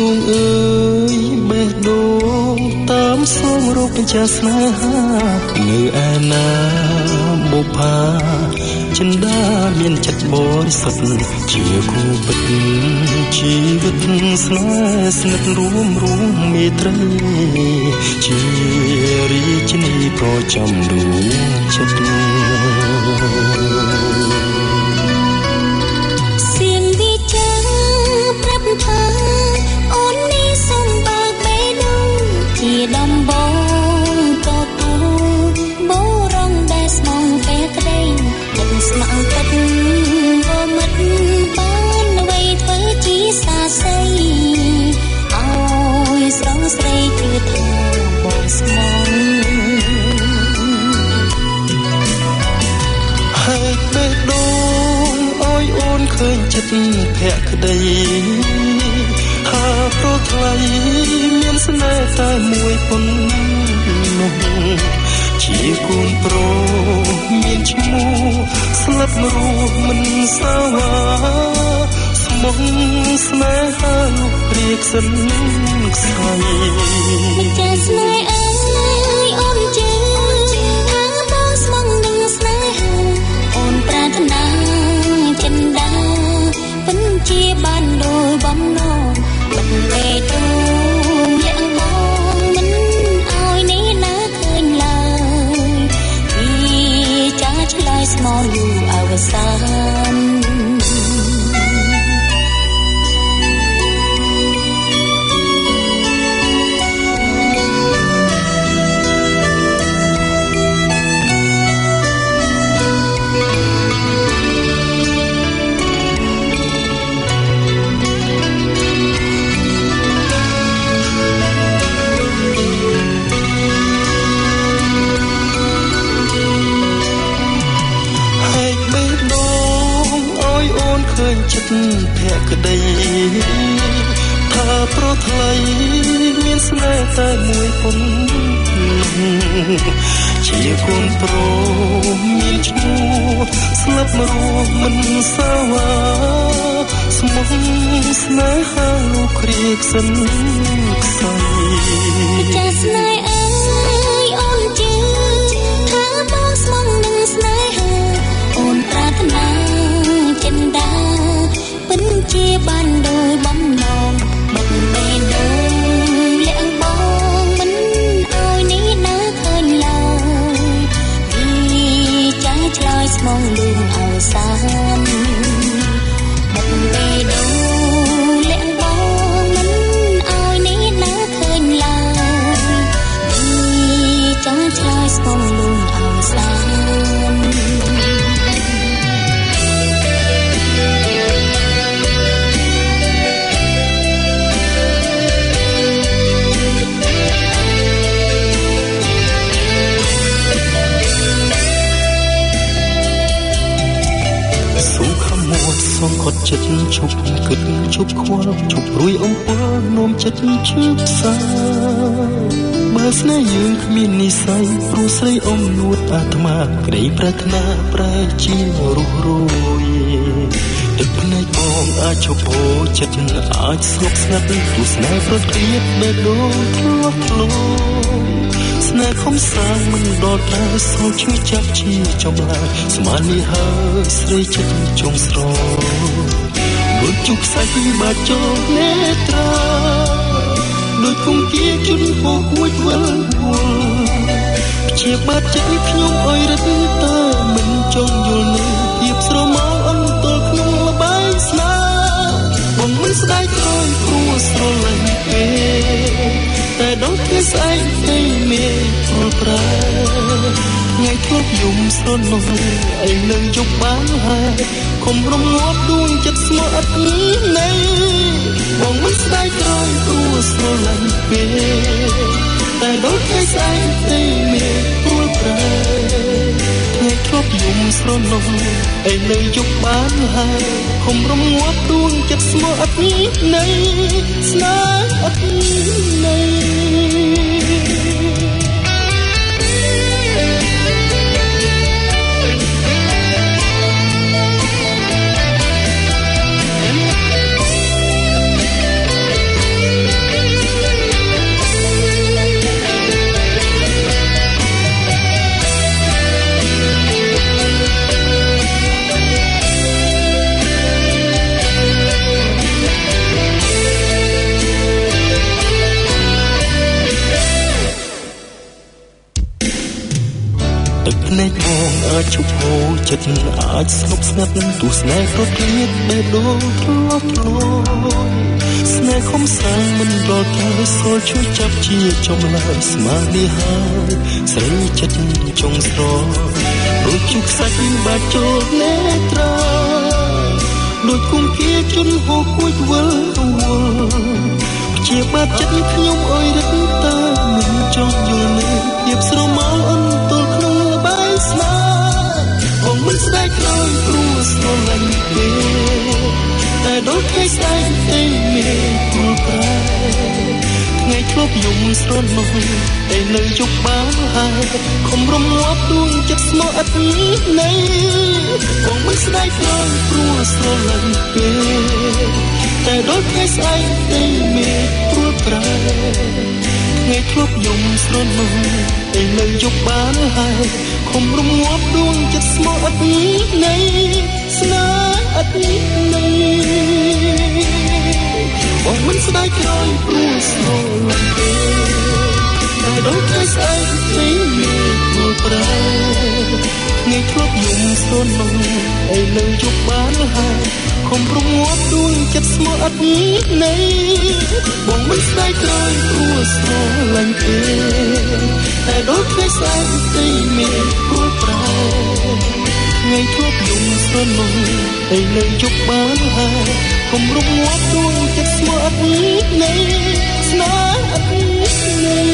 ងអើយបេះដូងតាមសងរកបញ្ចាស្នេហានៅឯណាបុប្ផាចិន្តាមានចិត្តបរិសុទ្ធជាគូពិតជីវិតស្នេហ៍ស្និទ្ធរួមមេត្រីជារាជនីប្រចាំដួងចិត្តសៀងវិចាប្រាប់ថាអូននេះសូមបើកបេះដូងជាដំបងតទូបរងដែលស្មងពេលក្តីចិត្តស្មងពិតក៏មិនបានអ្វីធ្វើជាសាស័យអើយស្រងស្រីគឺថាបងស្មងហើយបេះដូងអើយអូនឃើញចិត្តភក្តីហាប្រថ្លៃមានស្នេហ៍តែមួយប៉ុណ្ណោះជាគូនប្រមានឈ្មោះស្លាប់រស់មិនសាវាស្មងស្នេហាលោកព្រាកសិនខ្សែមិនចាស្នេហ៍អើយអូនជឿថាបងស្មងនឹងស្នេហាអូនប្រាថ្នាចិន្តាពិនជាបានដោយបំណងមិនមេទូលាក់បងមិនអើយនេះណាឃើញឡើយពីចាឆ្លើយស្មោះយូរអវសានចិត្តភក្តីថាប្រថ្លៃមានស្នេហ៍តែមួយប៉ុណ្ណោះជាកូនប្រុសមានឈ្មោះស្លាប់រស់មិនសាវាស្មងស្នេហាលោកគ្រាកសិនខ្សែចាស្នេហ៍អើយអូនជឿថាបងស្មងនឹងស្នេហាអូនប្រាថ្នាចិន្តាពិនជាបានដោយបំណងមិនមេដូងលាក់បងមិនអើយនេះណាឃើញឡើយពីចាឆ្លើយស្មងលឿនអវសានមិនមេដូងលាក់បងមិនអើយនេះណាឃើញឡើយពីចាឆ្លើយស្មងលឿនអវសានសងខត់ចិត្តឈប់គិតឈប់ខ្វល់ឈប់រួយអំពើនោមចិត្តឈឺផ្សាបើស្នេហ៍យើងគ្មាននិស្ស័យព្រោះស្រីអមនួតអាត្មាក្តីប្រាថ្នាប្រែជារស់រយទឹកភ្នែកបងអាចឈប់ពោចិត្តអាចស្ងប់ស្ងាត់ព្រោះស្នេហ៍ប្រត់គ្រៀតបេះដូងធ្លាប់ធ្លាយស្នេហ៍ខំសាងមិនដល់តែសោកឈឺចាប់ជាចំឡាយស្មាននេះហើយស្រីចិត្តចងស្រដូចជុកខ្សែពីបាច់ចោលនេត្រាដូចគង្គាជន់ហូរគួចវិលវល់ជាបាត់ចិត្តខ្ញុំអើយរត់ទៅមិនចង់យល់នៅភាពស្រមោលអន់ទល់ក្នុងលបែងស្នេហ៍បងមិនស្ដាយក្រោយព្រោះស្រលាញ់ពេកតែដល់ពេលស្អែកទៅមានព្រោះប្រែថ្ងៃធ្លាប់យំស្រណោះឯងនឹងជប់បានហើយខំរំងាប់ដួងចិត្តស្មោះអត់ណែបងមិនស្ដាយក្រោយព្រោះស្រលាញ់ពេកតែដល់ពេលស្អែកទៅមានព្រោះប្រែថ្ងៃធ្លាប់យំស្រណោះឯងនឹងជប់បានហើយខំរំងាប់ដួងចិត្តស្មោះអត់ណែស្នេហ៍អត់ណែអាចឈប់ហូរចិត្តអាចស្ងប់ស្ងាត់ទោះស្នេហ៍ប្រព្រឹត្តបែបដូរធ្លាប់ធ្លាយស្នេហ៍ខំសាងមិនដល់តែសូលជួយចាប់ជាចំឡើយស្មារតីហើយស្រីចិត្តចង់ស្រដូចជុកសាច់បាច់ចូលនេត្រាដូចគុំគាជន់ហូរគួចវិលជាបាត់ចិត្តខ្ញុំអើយរឹកតើមិនចង់យល់នៅភាពស្រមោលអន់ទល់ក្នុងលបាយស្នេហ៍បងមិនស្ដាយក្រោយព្រោះស្រឡាញ់ទេតែដល់ថ្ងៃស្ដាយទេមានគល់ប្រែថ្ងៃធ្លាប់យំស្រន់នោះតែនៅជប់បានហើយខំរំងាប់ដួងចិត្តស្មោះឥតន័យបងមិនស្ដាយក្រោយព្រោះស្រឡាញ់ទេតែដល់ថ្ងៃស្អែកទេមានព្រួលប្រែថ្ងៃធ្លាប់យំស្រន់នោះតែនៅជប់បានហើយខំរំងាប់ដួងចិត្តស្មោះឥតន័យស្នេហ៍ឥតន័យបងមិនស្ដាយក្រោយព្រោះស្រឡាញ់ទេតែដល់ថ្ងៃស្អែកទេមានព្រួលប្រែថ្ងៃធ្លាប់យំស្រន់នោះតែនៅជប់បានហើយខំរំងាប់ដួងចិត្តស្មោះឥតន័យបងមិនស្ដាយក្រោយព្រោះស្រឡាញ់ទេតែដល់ថ្ងៃស្អែកទេមានព្រួលប្រែថ្ងៃធ្លាប់យំស្រន់នោះតែនៅជប់បានហើយខំរំងាប់ដួងចិត្តស្មោះឥតន័យស្នេហ៍ឥតន័យ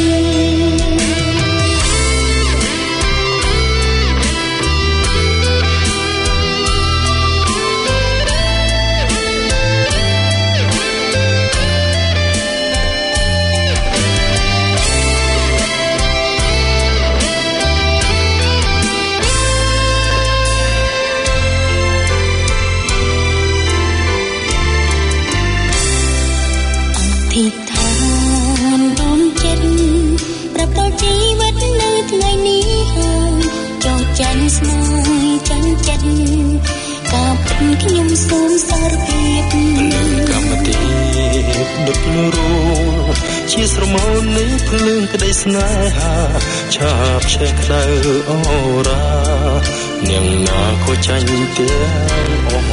ទីឋានដូនចិត្តប្រាប់ដល់ជីវិតនៅថ្ងៃនេះហើយចោលចាញ់ស្នេហ៍ចាញ់ចិត្តការពិតខ្ញុំសូមសារភាពកម្មទីដុតលរជាស្រមោលនៃភ្លើងក្តីស្នេហាឆាបឆេះក្តៅអូរានាងណាក៏ចាញ់ទាំងអស់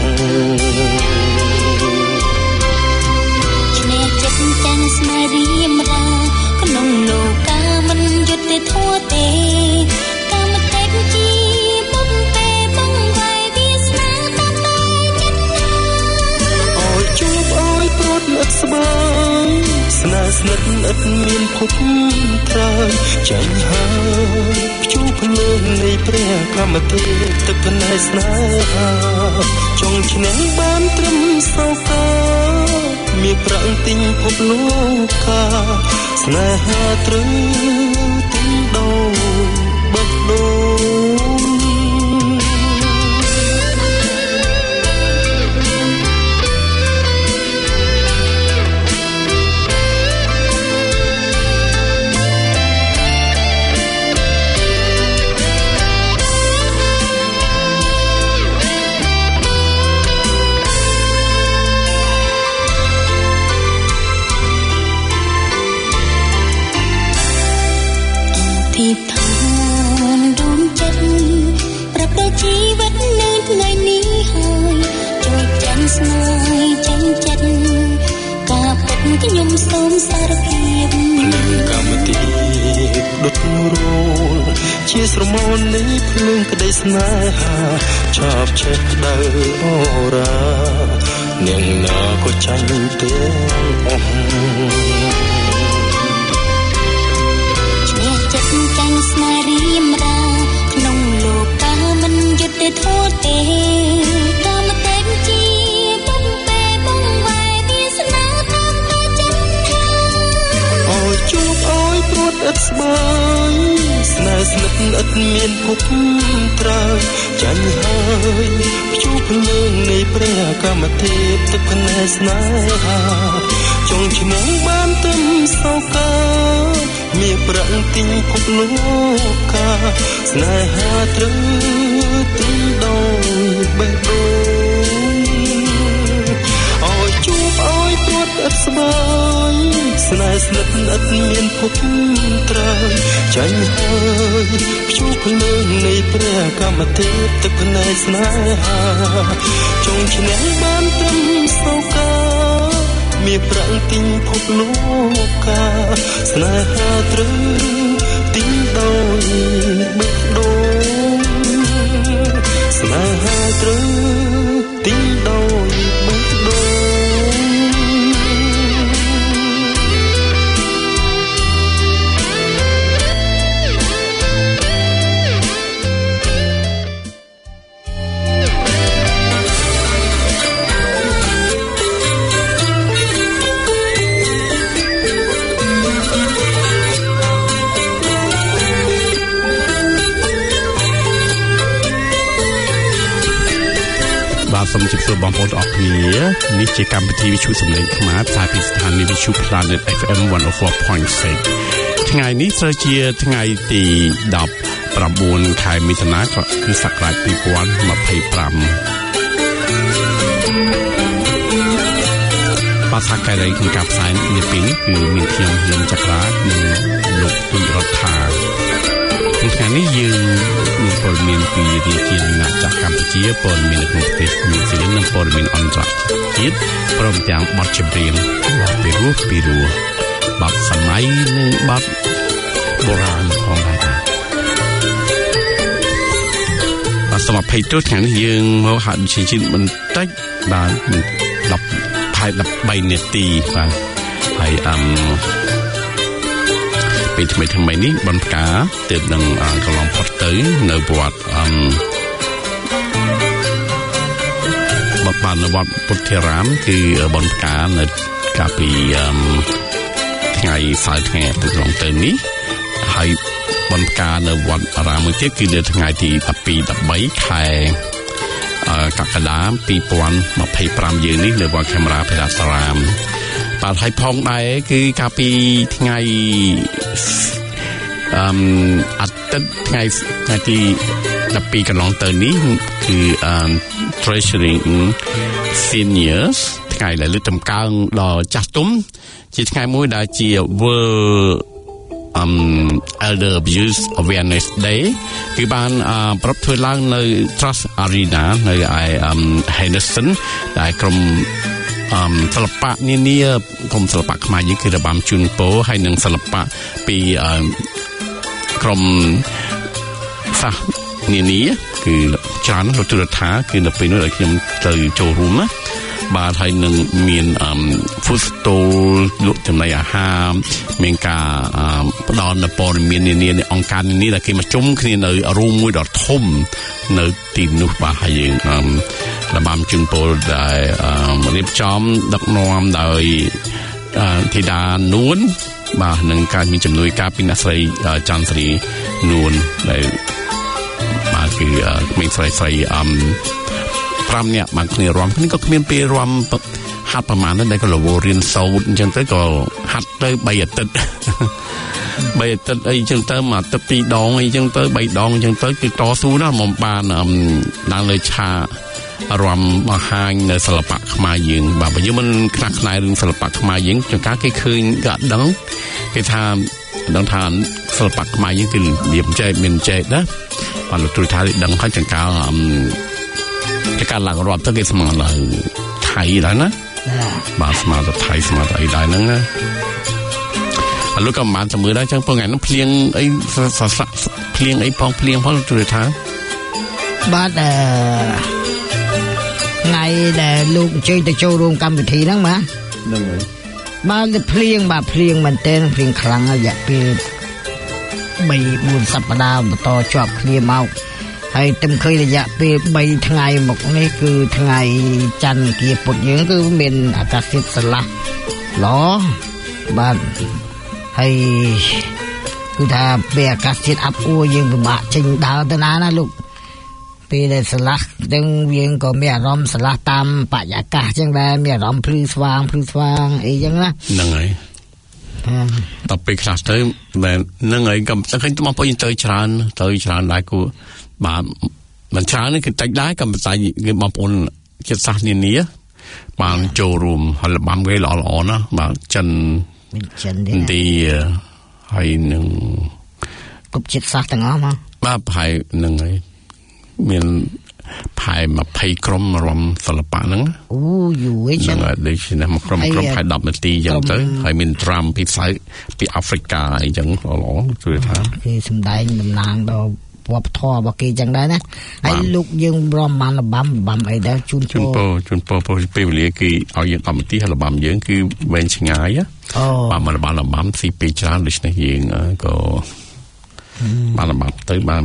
ចានស្នេហ៍រៀមរាក្នុងលោកាមិនយុត្តិធម៌ទេកាមតែជាបុកពេបងវាយវាស្នាតាមតែចិត្តណាអើយជួបអើយព្រួតឥតស្បើយស្នេហ៍ស្និទ្ធឥតមានភពត្រើយចាញ់ហើយភ្ជួរភ្លើងនៃព្រះកម្មទេទឹកភ្នែកស្នេហាចង់ឈ្នះបានត្រឹមសោកាមានប្រាំងទិញភពលោកកាស្នេហាត្រូវទិញដោយបេះដូងទីឋានដូនចិត្តប្រាប់ដល់ជីវិតនៅថ្ងៃនេះហើយចូលចាញ់ស្នេហ៍ចាញ់ចិត្តការពិតខ្ញុំសូមសារភាពកម្មទីដុតរលជាស្រមោលនៃភ្លើងក្តីស្នេហាឆាបឆេះក្តៅអូរានាងណាក៏ចាញ់ទាំងអស់ចិត្តចាញ់ស្នេហ៍រៀមរាក្នុងលោកាមិនយុត្តិធម៌ទេកាមតែជាបុកពេបងវាយវាស្នាតាមតែចិត្តណាអើយជួបអើយព្រួតឥតស្បើយស្នេហ៍ស្និទ្ធឥតមានភពត្រើយចាញ់ហើយភ្ជួរភ្លើងនៃព្រះកម្មទេទឹកភ្នែកស្នេហាចង់ឈ្នះបានទឹមសោកាមានប្រាំងទិញភពលោកកាស្នេហាត្រូវទិញដោយបេះដូងអើយជួបអើយព្រួតឥតស្បើយស្នេហ៍ស្និទ្ធឥតមានភពត្រើយចាញ់ហើយភ្ជួរភ្លើងនៃព្រះកម្មទេពទឹកភ្នែកស្នេហាចង់ឈ្នះបានត្រឹមសោកាមានប្រាំងទិញភពលោកកាស្នេហាត្រូវទិញដោយបេះដូងស្នេហាត្រូវទិញដោយបេះដូងសូមជម្រាបបងប្អូនអរគ្នានេះជាកម្មវិធីវិទ្យុសំឡេងខ្មែរផ្សាយពីស្ថានីយ៍វិទ្យុ Planet FM 104.6 ថ្ងៃនេះត្រូវជាថ្ងៃទី19ខែមិថុនាគឺសករាជ2025បាទថាកែរីក្នុងការផ្សាយនាពេលនេះគឺមានខ្ញុំលំចក្រានិងលោកទូចរដ្ឋាថ្ងៃនេះយើងមានព័ត៌មានពីរាជធានីណាចក្រកម្ពុជាព័ត៌មាននៅក្នុងប្រទេសញូហ្សេឡង់និងព័ត៌មានអន្តរជាតិព្រមទាំងបទចម្រៀងពីរោះបទសម័យនិងបទបុរាណផងដែរបាទសូមអភ័យទោសថ្ងៃនេះយើងមកហាត់វិជាបន្តិចបាទ13នាទីបាទហើយពេលថ្មីនេះបន្កាទើបនឹងកន្លងផុតទៅនៅវត្តវត្តពុទ្ធិរាមគឺបន្កានៅកាលពីថ្ងៃសៅរ៍ថ្ងៃកន្លងទៅនេះហើយបន្កានៅវត្តអារាមមួយទៀតគឺនៅថ្ងៃទី12-13ខែកក្កដា2025យើងនេះនៅវត្តខេមរាភិរាសារាមបាទហើយផងដែរគឺកាលពីថ្ងៃអាទិត្យថ្ងៃទី12កន្លងទៅនេះគឺ Treasuring Seniors ថ្ងៃដែលលើកតម្កើងដល់ចាស់ទុំជាថ្ងៃមួយដែលជា World Elder Abuse Awareness Day គឺបានប្រពធ្វើឡើងនៅ Trust Arena នៅឯ Henderson ដែលក្រុមសិល្បៈនានាក្រុមសិល្បៈខ្មែរយើងគឺរបាំជូនពរហើយនិងសិល្បៈពីក្រុមសាសនានាគឺច្រើនលោកទូរថាគឺនៅពេលនោះដែលខ្ញុំទៅចូលរួមណាបាទហើយនឹងមានfood stall លក់ចំណីអាហារមានការផ្ដល់នូវព័ត៌មាននានានៃអង្គការនានាដែលគេមកជុំគ្នានៅរួមមួយដ៏ធំនៅទីនោះបាទហើយយើងរបាំជូនពរដែលរៀបចំដឹកនាំដោយធីតានួនបាទនឹងការមានជំនួយការពីអ្នកស្រីច័ន្ទស្រីនួនដែលបាទគឺមានស្រី5នាក់បានគ្នារាំគ្នាក៏គ្មានពេលរាំហាត់ប្រហែលដែរក៏លវរៀនសូត្រអញ្ចឹងទៅក៏ហាត់ទៅ3អាទិត្យអីចឹងទៅមួយអាទិត្យ2ដងអីចឹងទៅ3ដងអញ្ចឹងទៅគឺតស៊ូណាស់មកបានដល់លើឆារាំបង្ហាញនៅសិល្បៈខ្មែរយើងបាទបើយើងមិនខ្នះខ្នែរឿងសិល្បៈខ្មែរយើងចង្ការគេឃើញក៏ដឹងគេថាថាសិល្បៈខ្មែរយើងគឺរៀបចែកមានចែកណាបាទលោកទូថាដឹងហើយចង្ការឡើងរាប់ទៅគេស្មើឡើងថៃដែរណាបាទស្មើទៅថៃស្មើទៅអីដែរហ្នឹងណាលោកក៏មិនចាំមើលដែរចឹងថ្ងៃហ្នឹងភ្លៀងអីភ្លៀងអីផងលោកទូថាបាទថ្ងៃដែលលោកអញ្ជើញទៅចូលរួមកម្មវិធីហ្នឹងបាទហ្នឹងហើយបាទភ្លៀងមែនទែនភ្លៀងខ្លាំងរយៈពេល3-4សប្តាហ៍បន្តជាប់គ្នាមកហើយតែឃើញរយៈពេល3ថ្ងៃមកនេះគឺថ្ងៃច័ន្ទគៀពុទ្ធយើងគឺមានអាកាសធាតុស្រឡះល្អបាទហើយគឺថាពេលអាកាសធាតុអាប់អួរយើងពិបាកចេញដើរទៅណាលោកពេលដែលស្រឡះទាំងយើងក៏មានអារម្មណ៍ស្រឡះតាមបរិយាកាសចឹងដែរមានអារម្មណ៍ភ្លឺស្វាងអីចឹងណាហ្នឹងហើយតទៅពេលខ្លះទៅហ្នឹងហើយក៏ឃើញបងប្អូនទៅច្រើនដែរគូបាទមិនច្រើនទេគឺតិចដែរក៏មិនស្អីគឺបងប្អូនជាតិសាសនានាបានចូលរួមហើយរបាំគេល្អណាស់បាទចិនមានចិនទេឥណ្ឌាហើយនឹងគ្រប់ជាតិសាសន៍ទាំងអស់មកបាទផែនឹងហើយមានផែ20ក្រុមរំសិល្បៈហ្នឹងអូយូរចឹងដូចជាមកក្រុមផែ10នាទីចឹងទៅហើយមានត្រាំពីផ្សាយពីអាហ្វ្រិកាអីចឹងល្អជួយថាគេសម្ដែងតំណាងដល់វប្បធម៌របស់គេចឹងដែរណាហើយលោកយើងរំបានលបាំអីដែរជូនពរពេលវេលាគេឲ្យយើង10នាទីហើយលបាំយើងគឺវែងឆ្ងាយបាទមកលបាំស៊ីពេលច្រើនដូច្នេះយើងក៏បានលបាំទៅបាន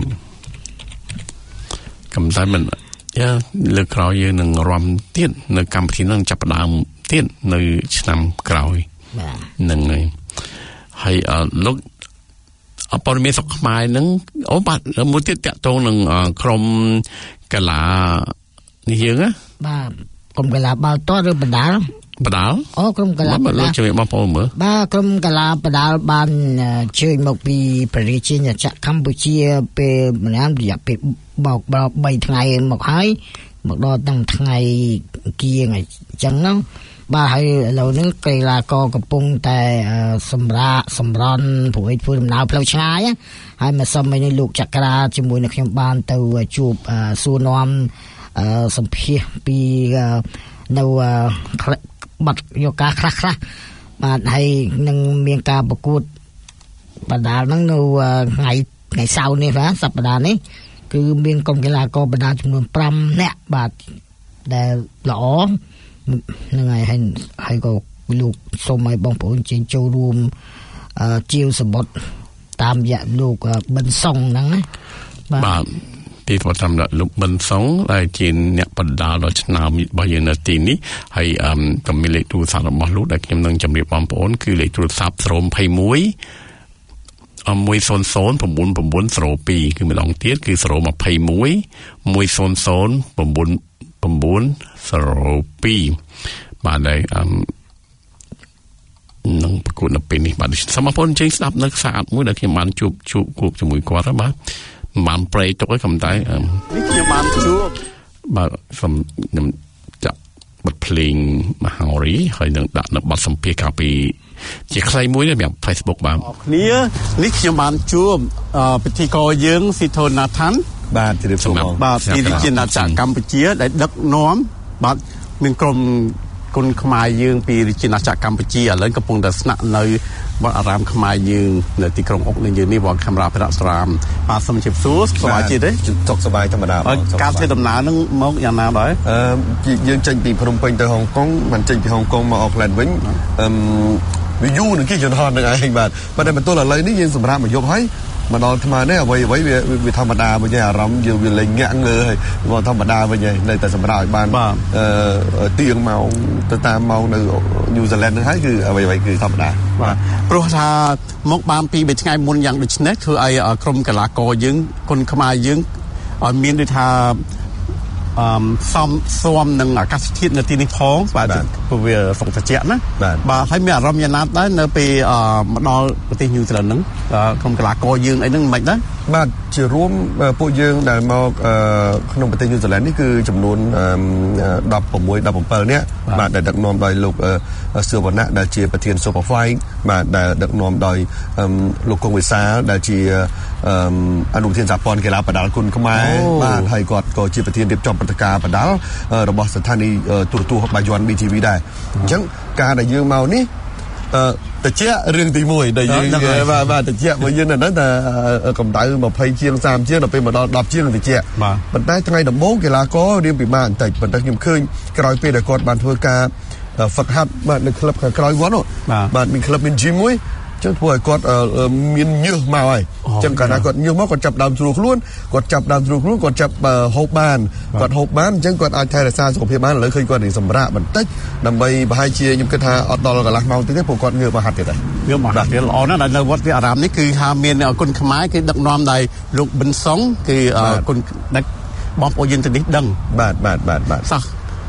កំតែមិនលើកក្រោយយើងនឹងរំទៀតនៅកម្ពុជានឹងចាប់ផ្ដើមទៀតនៅឆ្នាំក្រោយហ្នឹងហើយលោកព័ត៌មានសុខខ្មែរហ្នឹងអូបាទមួយទៀតតាក់ទងនឹងក្រុមកីឡានេះយើងណាបាទក្រុមកីឡាបាល់ទាត់ឬបណ្ដាលអូក្រុមកីឡាបាទលោកជួយបងប្អូនមើលបាទក្រុមកីឡាបណ្ដាលបានជើញមកពីប្រជាជាតិកម្ពុជាពេលម្នាក់រយៈពេលបោក3ថ្ងៃមកហើយមកដល់តាំងថ្ងៃគៀងអញ្ចឹងណាបាទហើយឥឡូវនេះកីឡាករកំពុងតែសម្រន់ព្រោះធ្វើដំណើរផ្លូវឆ្ងាយហើយមកសុំឲ្យលោកចក្រាជាមួយនឹងខ្ញុំបានទៅជួបសួរនាំសម្ភាសពីនៅបាត់យកការខ្លះបាទហើយនឹងមានការប្រកួតបណ្ដាលហ្នឹងនៅថ្ងៃសៅរ៍នេះបាទសប្តាហ៍នេះគឺមានក្រុមកីឡាករបណ្ដាលចំនួន5នាក់បាទដែលល្អហ្នឹងហើយក៏លោកសូមឲ្យបងប្អូនជិះចូលរួមជាវសម្បត្តិតាមរយៈលោកប៊ិនសុងហ្នឹងណាបាទពីប្រចាំលោកប៊ិនសុងដែលជាអ្នកបណ្ដាលដល់ឆ្នាំរបស់យើងនៅទីនេះហើយក៏មានលេខទូរស័ព្ទរបស់លោកដែលខ្ញុំនឹងជម្រាបបងប្អូនគឺលេខទូរស័ព្ទ021 100 9902គឺម្ដងទៀតគឺ021 100 9902បាទហើយនឹងប្រកួតនៅពេលនេះបាទសូមបងប្អូនជើញស្ដាប់នៅខ្សែមួយដែលខ្ញុំបានជួបគូបជាមួយគាត់បាទបានប្រេទុកឲ្យកំតែនេះខ្ញុំបានជួបបាទសូមខ្ញុំចាក់បទភ្លេងមហោរីហើយនឹងដាក់នៅបទសម្ភាសន៍កាលពីជាខ្លីមួយសម្រាប់ Facebook បាទគ្នានេះខ្ញុំបានជួបពិធីករយើងស៊ីថូណាថាន់បាទជម្រាបសួរបាទពីរាជាណាចក្រកម្ពុជាដែលដឹកនាំបាទមានក្រុមគុណខ្មែរយើងពីរាជាណាចក្រកម្ពុជាឥឡូវកំពុងតែស្នាក់នៅវត្តអារាមខ្មែរយើងនៅទីក្រុងអុកនេះយើងនេះវត្តកាមេរ៉ាភិរៈស្រាមបាទសូមជម្រាបសួរសប្បាយទេសុខសប្បាយធម្មតាការធ្វើដំណើរនឹងមកយ៉ាងណាដែរយើងចេញពីភ្នំពេញទៅហុងកុងមិនចេញពីហុងកុងមកអូក្លែនវិញវាយូរនឹងគេយន្តហោះនឹងឯងបាទប៉ុន្តែបន្ទោះឥឡូវនេះយើងសម្រាប់មកយប់ហើយមកដល់ថ្មនេះអ្វីវាធម្មតាវិញអារម្មណ៍យើងវាលេងញាក់ងើហើយមកធម្មតាវិញហើយនៅតែសម្រាប់ឲ្យបានទៀងម៉ោងទៅតាមម៉ោងនៅញូហ្សេឡង់ហ្នឹងហើយគឺអ្វីគឺធម្មតាបាទព្រោះថាមកបានពី3ថ្ងៃមុនយ៉ាងដូចនេះធ្វើឲ្យក្រុមកីឡាករយើងគុណខ្មែរយើងឲ្យមានដូចថាសំនឹងអាកាសធាតុនៅទីនេះផងបាទព្រោះវាសុខត្រជាក់ណាបាទហើយមានអារម្មណ៍យ៉ាងណាដែរនៅពេលមកដល់ប្រទេសញូហ្សេឡង់ហ្នឹងក្រុមកីឡាករយើងអីហ្នឹងមិនដែរបាទជារួមពួកយើងដែលមកក្នុងប្រទេសញូហ្សេឡង់នេះគឺចំនួន16 17នាក់បាទដែលដឹកនាំដោយលោកសឿវណ្ណៈដែលជាប្រធាន Super Fight បាទដែលដឹកនាំដោយលោកគង់វិសាលដែលជាអនុប្រធានសហព័ន្ធកីឡាបណ្ដាលគុណខ្មែរបាទហើយគាត់ក៏ជាប្រធានរៀបចំព្រឹត្តិការណ៍បណ្ដាលរបស់ស្ថានីយ៍ទូរទស្សន៍បាយ័ន BTV ដែរអញ្ចឹងការដែលយើងមកនេះតិចរឿងទី1ដែលយើងបាទតិចមកយើងហ្នឹងតែកម្ដៅ20ជាង30ជាងដល់ពេលមកដល់10ជាងតិចប៉ុន្តែថ្ងៃដំបូងកីឡាកររៀងពិបាកបន្តិចប៉ុន្តែខ្ញុំឃើញក្រោយពេលដែលគាត់បានធ្វើការហ្វឹកហាត់បាទនៅក្លឹបខាងក្រោយវត្តបាទមានក្លឹបមាន gym មួយចឹងធ្វើឲ្យគាត់មានញើសមកហើយចឹងកាលណាគាត់ញើសមកគាត់ចាប់ដើមស្រួលខ្លួនគាត់ចាប់ហូបបានអញ្ចឹងគាត់អាចថែរក្សាសុខភាពបានឥឡូវឃើញគាត់នឹងសម្រាកបន្តិចដើម្បីប្រហែលជាខ្ញុំគិតថាអត់ដល់កន្លះម៉ោងទៀតទេព្រោះគាត់ងើបមកហាត់ទៀតហើយងើបមកហាត់ទៀតល្អណាស់នៅវត្តវិអារាមនេះគឺថាមានគុណខ្មែរគឺដឹកនាំដោយលោកប៊ិនសុងគឺគុណដឹកបងប្អូនយើងទៅនេះដឹងបាទសោះ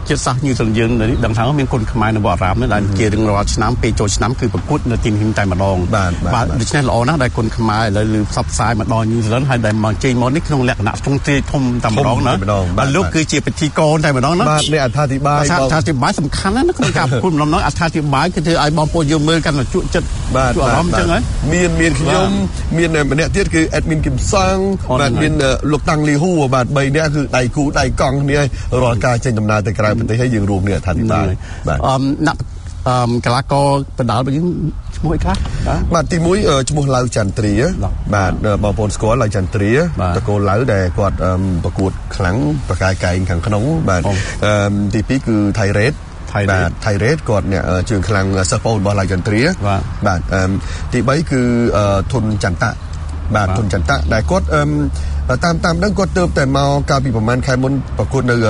ជាតិសាសន៍ញូសិនយើងនេះដឹងថាមានគុណខ្មែរនៅវត្តអារាមនេះដែលជារៀងរាល់ឆ្នាំពេលចូលឆ្នាំគឺប្រកួតនៅទីនេះតែម្ដងបាទដូច្នេះល្អណាស់ដែលគុណខ្មែរឥឡូវលើផ្សព្វផ្សាយមកដល់ញូហ្សេឡង់ហើយដែលមកជ័យមកនេះក្នុងលក្ខណៈស្ទង់ទ្រាយធំតែម្ដងណាបាទលោកគឺជាពិធីករតែម្ដងណាបាទនេះអត្ថាធិប្បាយសំខាន់ណាស់ក្នុងការប្រកួតម្ដងអត្ថាធិប្បាយគឺធ្វើឲ្យបងប្អូនយើងមើលកាន់តែជក់ចិត្តជក់អារម្មណ៍អញ្ចឹងហើយមានខ្ញុំមានម្នាក់ទៀតគឺ admin គឹមសាំងបាទមានលោកតាំងលីហ៊ូបាទ3នាក់គឺដៃគូដៃកង់គ្នារាល់ការចេញដំណើរទៅក្រៅប្រទេសហើយយើងរួមគ្នាអត្ថាធិប្បាយបាទអ្នកកីឡាករបដាល់របស់យើងឈ្មោះអីខ្លះបាទទី1ឈ្មោះឡៅចន្ទ្រាបាទបងប្អូនស្គាល់ឡៅចន្ទ្រាតកូលឡៅដែលគាត់ប្រកួតខ្លាំងប្រកាយកែងខាងក្នុងបាទទី2គឺថៃរ៉េតបាទថៃរ៉េតគាត់អ្នកជើងខ្លាំងសិស្សប្អូនរបស់ឡៅចន្ទ្រាបាទទី3គឺធុនចន្ទៈបាទធុនចន្ទៈដែលគាត់តាមដឹងគាត់ទៅតែមកកាលពីប្រហែលខែមុនប្រកួតនៅ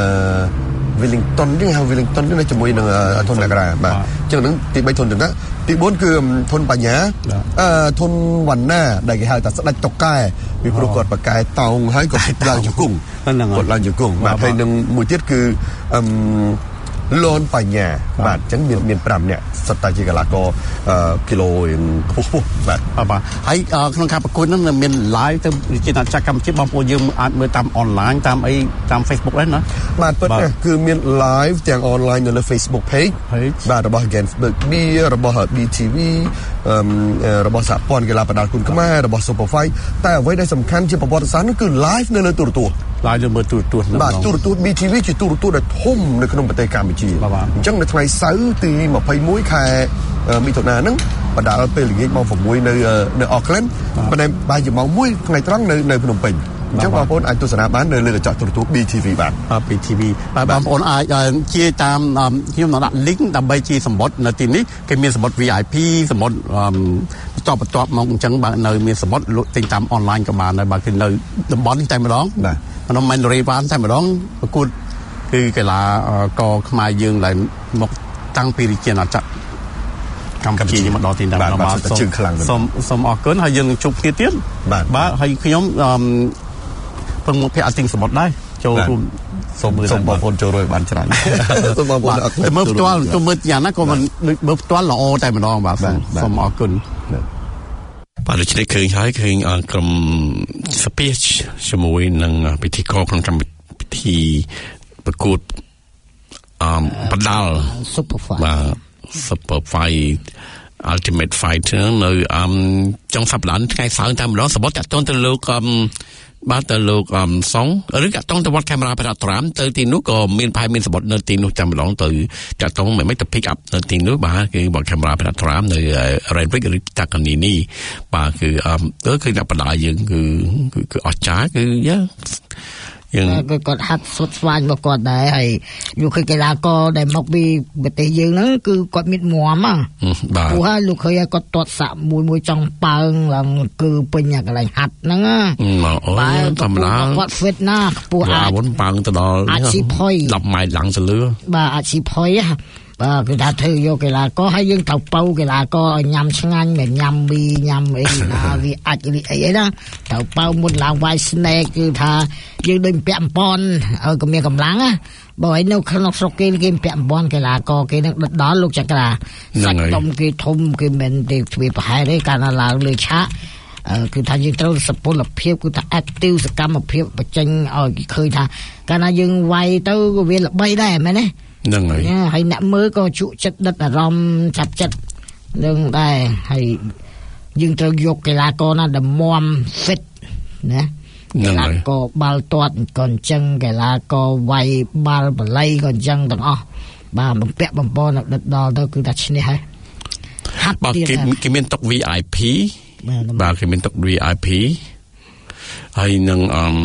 Wellington នេះហៅ Wellington នេះជាមួយនឹងធុននក្រាបាទអញ្ចឹងហ្នឹងទី3ធុនចន្ទៈទី4គឺធុនបញ្ញាធុនវណ្ណាដែលគេហៅថាស្ដេចតុកែពីព្រោះគាត់បកែតោងហើយគាត់ឡើងជង្គង់គាត់ឡើងជង្គង់បាទហើយនឹងមួយទៀតគឺលនបញ្ញាបាទអញ្ចឹងមាន5នាក់សុទ្ធតែជាកីឡាករគីឡូខ្ពស់បាទហើយក្នុងការប្រកួតហ្នឹងមាន live ទៅជាណាចក្រកម្ពុជាបងប្អូនយើងអាចមើលតាម online តាម Facebook ដែរណាបាទពិតណាស់គឺមាន live ទាំង online នៅលើ Facebook page បាទរបស់ Gensburg Beer របស់ BTV របស់សហព័ន្ធកីឡាបដាល់គុណខ្មែររបស់ Super Fight តែអ្វីដែលសំខាន់ជាប្រវត្តិសាស្ត្រនោះគឺ live នៅលើទូរទស្សន៍ឡាយលើមើលទូរទស្សន៍បាទទូរទស្សន៍ BTV ជាទូរទស្សន៍ដែលធំនៅក្នុងប្រទេសកម្ពុជាអញ្ចឹងនៅថ្ងៃសៅរ៍ទី21ខែមិថុនាហ្នឹងបណ្ដាលពេលល្ងាចម៉ោង6នៅអូក្លែនប៉ុន្តែបែរជាម៉ោង1ថ្ងៃត្រង់នៅភ្នំពេញអញ្ចឹងបងប្អូនអាចទស្សនាបាននៅលើកញ្ចក់ទូរទស្សន៍ BTV បាទ BTV បាទបងប្អូនអាចជាតាមខ្ញុំនឹងដាក់ link ដើម្បីជាសម្បត្តិនៅទីនេះគេមានសម្បត្តិ VIP សម្បត្តិបន្ទាប់មកអញ្ចឹងបាទនៅមានសម្បត្តិលក់ទិញតាម online ក៏បានដែរបាទគឺនៅតំបន់នេះតែម្ដងបាទក្នុងមែនរេវ៉ានតែម្ដងប្រកួតគឺកីឡាករខ្មែរយើងឡើងមកតាំងពីរាជាណាចក្រកម្ពុជាមកដល់ទីនេះបាទជើងខ្លាំងសូមអរគុណហើយយើងនឹងជួបគ្នាទៀតបាទហើយខ្ញុំពឹងមកភ័ក្រអត់ទិញសម្បត្តិដែរចូលរួមសូមបងប្អូនចូលរួមបានច្រើនសូមបងប្អូនមើលផ្ទាល់ទៅមើលយ៉ាងណាក៏មិនមើលផ្ទាល់ល្អតែម្ដងបាទសូមអរគុណបាទដូច្នេះឃើញហើយឃើញក្រុមស្ពាសជាមួយនឹងពិធីករក្នុងកម្មវិធីប្រកួតបដាល់ Super Fight បាទ Super Fight Ultimate Fight នៅចុងសប្តាហ៍ថ្ងៃសៅរ៍តែម្ដងសបត់តាក់ទងទៅលោកបាទទៅលោកសុងឬតាក់ទងទៅវត្តកាមេរ៉ាប្រដាប់ត្រាំទៅទីនោះក៏មានផែនមានសបត់នៅទីនោះតែម្ដងទៅតាក់ទងមិនទៅ pick up នៅទីនោះបាទគឺវត្តកាមេរ៉ាប្រដាប់ត្រាំនៅ Renwick ឬតាកានីនីបាទគឺគឺអ្នកបដាយើងគឺអស្ចារ្យគឺយើងគាត់ហាត់ស្វត់ស្វាញរបស់គាត់ដែរហើយលោកឃើញកីឡាករដែលមកពីប្រទេសយើងហ្នឹងគឺគាត់មានមាំបាទព្រោះហើយលោកឃើញគាត់ទាត់សាក់មួយចង់ប៉ើងឡើងគឺពេញកន្លែងហាត់ហ្នឹងបាទធម្មតាគាត់ fit ណាស់ពោះអាចប៉ើងទៅដល់10ម៉ែត្រឡើងទៅលើបាទអាចស៊ីផុយបាទគឺថាធ្វើយកកីឡាករហើយយើងត្រូវប៉ូវកីឡាករឲ្យញ៉ាំឆ្ងាញ់មិនញ៉ាំមីញ៉ាំអីណាវាអាចអីណាត្រូវប៉ូវមុនឡើងវាយ snake គឺថាយើងដូចពាក់អំប៉ុនឲ្យក៏មានកម្លាំងណាបើឲ្យនៅក្នុងស្រុកគេពាក់អំប៉ុនកីឡាករគេនឹងដិតដល់លោកចក្រាសាច់ដុំគេធំគេមិនទេទ្វាប្រហែលទេកាលណាឡើងលើឆាកគឺថាយើងត្រូវសុពលភាពគឺថា active សកម្មភាពបញ្ចេញឲ្យគេឃើញថាកាលណាយើងវាយទៅក៏វាល្បីដែរមែនទេហ្នឹងហើយអ្នកមើលក៏ជក់ចិត្តដិតអារម្មណ៍ចាប់ចិត្តនឹងដែរហើយយើងត្រូវយកកីឡាករណាដែលមាំ fit ណាកីឡាករបាល់ទាត់ក៏អញ្ចឹងកីឡាករវាយបាល់បល័យក៏អញ្ចឹងទាំងអស់បាទបំពាក់បំពន់ដិតដល់ទៅគឺថាឈ្នះហើយហាត់ទៀតគេមានតុក VIP បាទគេមានតុក VIP ហើយនឹង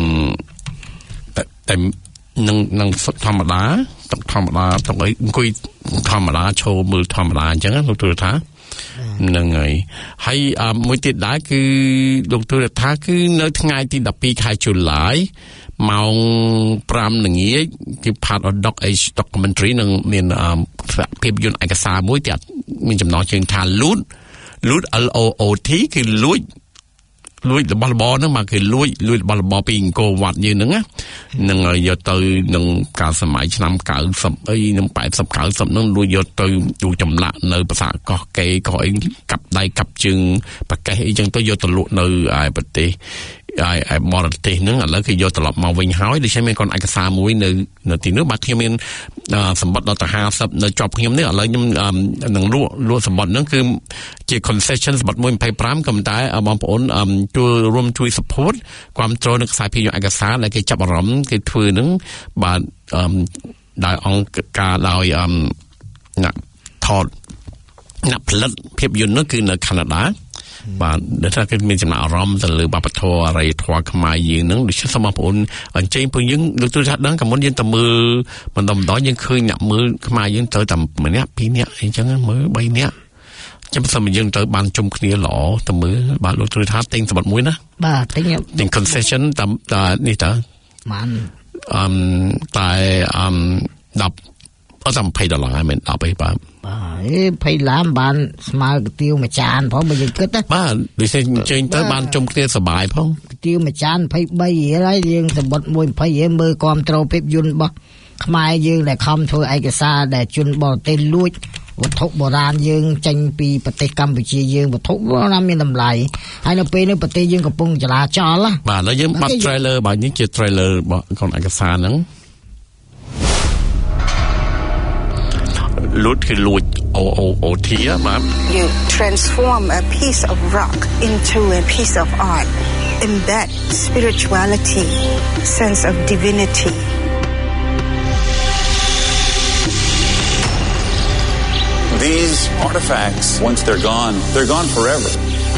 តែនឹងធម្មតាតុកធម្មតាតុកអីអង្គុយធម្មតាឈរមើលធម្មតាអញ្ចឹងលោកទូរថាហ្នឹងហើយមួយទៀតដែរគឺលោកទូរថាគឺនៅថ្ងៃទី12ខែតុលាម៉ោង5ល្ងាចគឺ part of Doc Age documentary នឹងមានភាពយន្តឯកសារមួយទៀតមានចំណងជើងថា Loot LOOT គឺលួចលួចរបស់របរហ្នឹងមកគេលួចរបស់របរពីអង្គរវត្តយើងហ្នឹងណានឹងយកទៅនឹងកាលសម័យឆ្នាំ90អីនឹង80 90ហ្នឹងលួចយកទៅចម្លាក់នៅប្រាសាទកោះកេរក៏អីកាប់ដៃកាប់ជើងប្រកេះអីចឹងទៅយកទៅលក់នៅឯប្រទេសឯបរទេសហ្នឹងឥឡូវគេយកត្រឡប់មកវិញហើយដូចខ្ញុំមានគាត់ឯកសារមួយនៅទីនោះបាទខ្ញុំមានសម្បត្តិដល់ទៅ50នៅជាប់ខ្ញុំនេះឥឡូវខ្ញុំនឹងលក់សម្បត្តិហ្នឹងគឺជា concession សម្បត្តិ125ក៏ប៉ុន្តែបងប្អូនជួយ support គ្រប់គ្រងនៅខ្សែភាពយន្តឯកសារដែលគេចាប់អារម្មណ៍គេធ្វើហ្នឹងបាទដោយអង្គការដោយអ្នកថតអ្នកផលិតភាពយន្តនោះគឺនៅកាណាដាបាទដែលថាគេមានចំណាប់អារម្មណ៍ទៅលើវប្បធម៌អរិយធម៌ខ្មែរយើងហ្នឹងដូច្នេះសូមបងប្អូនអញ្ជើញពួកយើងលោកទូរទស្សន៍ដឹងក៏មុនយើងទៅមើលបន្តយើងឃើញអ្នកមើលខ្មែរយើងទៅតែម្នាក់2នាក់អីចឹងមើល3នាក់ចាំបើសិនយើងទៅបានជុំគ្នាល្អទៅមើលបាទលោកទូរទស្សន៍ទិញសម្បត្តិមួយណាបាទទិញ concession តានេះតើបានតែ10$20ហើយមិន10អីបាទ 20ឡានបានស្មើកាទៀវមួយចានផងបើយើងគិតណាបាទដូចជាអញ្ជើញទៅបានជុំគ្នាសប្បាយផងកាទៀវមួយចាន23រៀលហើយយើងសម្បត្តិមួយ20រៀលមើលគ្រប់ត្រូលភាពយន្តរបស់ខ្មែរយើងដែលខំធ្វើឯកសារដែលជនបរទេសលួចវត្ថុបុរាណយើងចេញពីប្រទេសកម្ពុជាយើងវត្ថុបុរាណមានតម្លៃហើយនៅពេលនេះប្រទេសយើងកំពុងចលាចលបាទឥឡូវយើងបាត់ trailer បាទនេះជា trailer របស់ក្រុមឯកសារហ្នឹងលួចOT បាទ You transform a piece of rock into a piece of art embed spirituality sense of divinity These artifacts, once they're gone forever.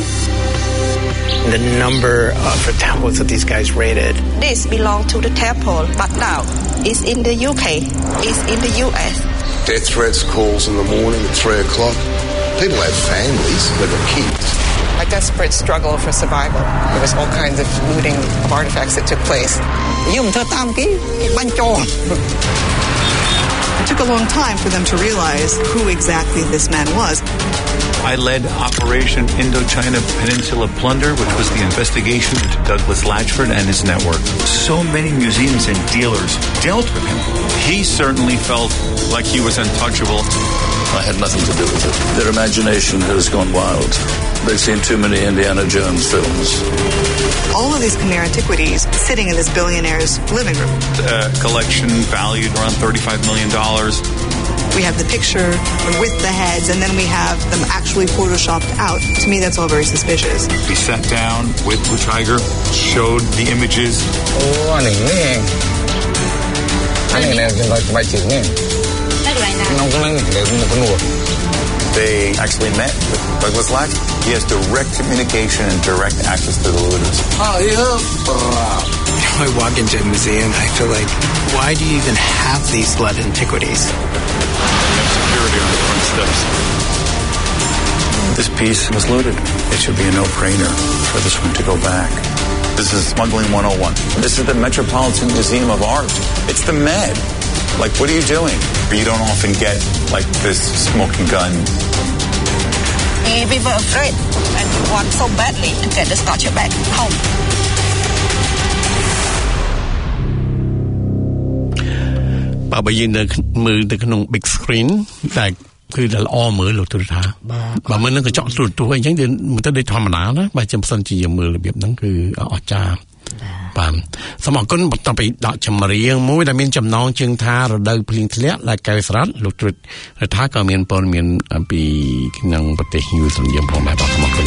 The number of temples that these guys raided. This belonged to the temple, but now it's in the UK, it's in the US. Death threats, calls in the morning at 3 o'clock. People have families, they've got kids. A desperate struggle for survival. There was all kinds of looting of artifacts that took place. It took a long time for them to realize who exactly this man was. I led Operation Indochina Peninsula Plunder, which was the investigation into Douglas Latchford and his network. So many museums and dealers dealt with him. He certainly felt like he was untouchable. I had nothing to do with it. Their imagination has gone wild. They've seen too many Indiana Jones films. All of these Khmer antiquities sitting in this billionaire's living room. A collection valued around $35 million. We have the picture with the heads, and then we have them actually photoshopped out. To me, that's all very suspicious. We sat down with Blue Tiger, showed the images. They actually met with Douglas Latchford. He has direct communication and direct access to the looters. I walk into a museum, I feel like, why do you even have these blood antiquities? Security on the front steps. This piece was looted. It should be a no-brainer for this one to go back. This is smuggling 101. This is the Metropolitan Museum of Art. It's the Med. Like, what are you doing? You don't often get, like, this smoking gun. We were afraid and want so badly to get the sculpture back home. បើយើងនៅមើលទៅក្នុង big screen តែគឺតែល្អមើលលោកទូរទស្សន៍បើមើលនឹងកញ្ចក់ទូរទស្សន៍អញ្ចឹងវាមិនទៅដូចធម្មតាណាបើចាំសិនជាយើងមើលរបៀបហ្នឹងគឺអស្ចារ្យបាទសូមអរគុណបន្តពីដកចម្រៀងមួយដែលមានចំណងជើងថារដូវភ្លៀងធ្លាក់ដែលកែវស្រ័តលោកទូរទស្សន៍ថាក៏មានព័ត៌មានពីក្នុងប្រទេសញូហ្សេឡង់ផងដែរបាទសូមអរគុណ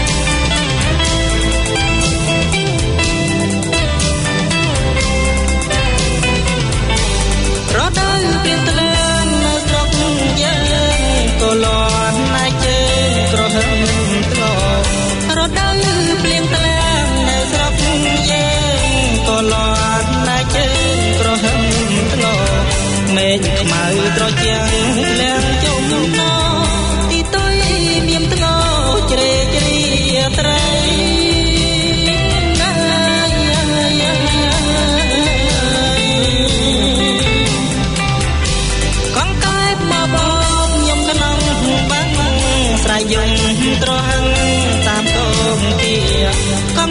ខ្មៅត្រជាំងលះជុំណោទីទុយមានថ្ងោជ្រេជ្រាត្រីកងកែបមកបងខ្ញុំក្នុងបាំងស្រ័យយំត្រហឹងតាមកងគៀកង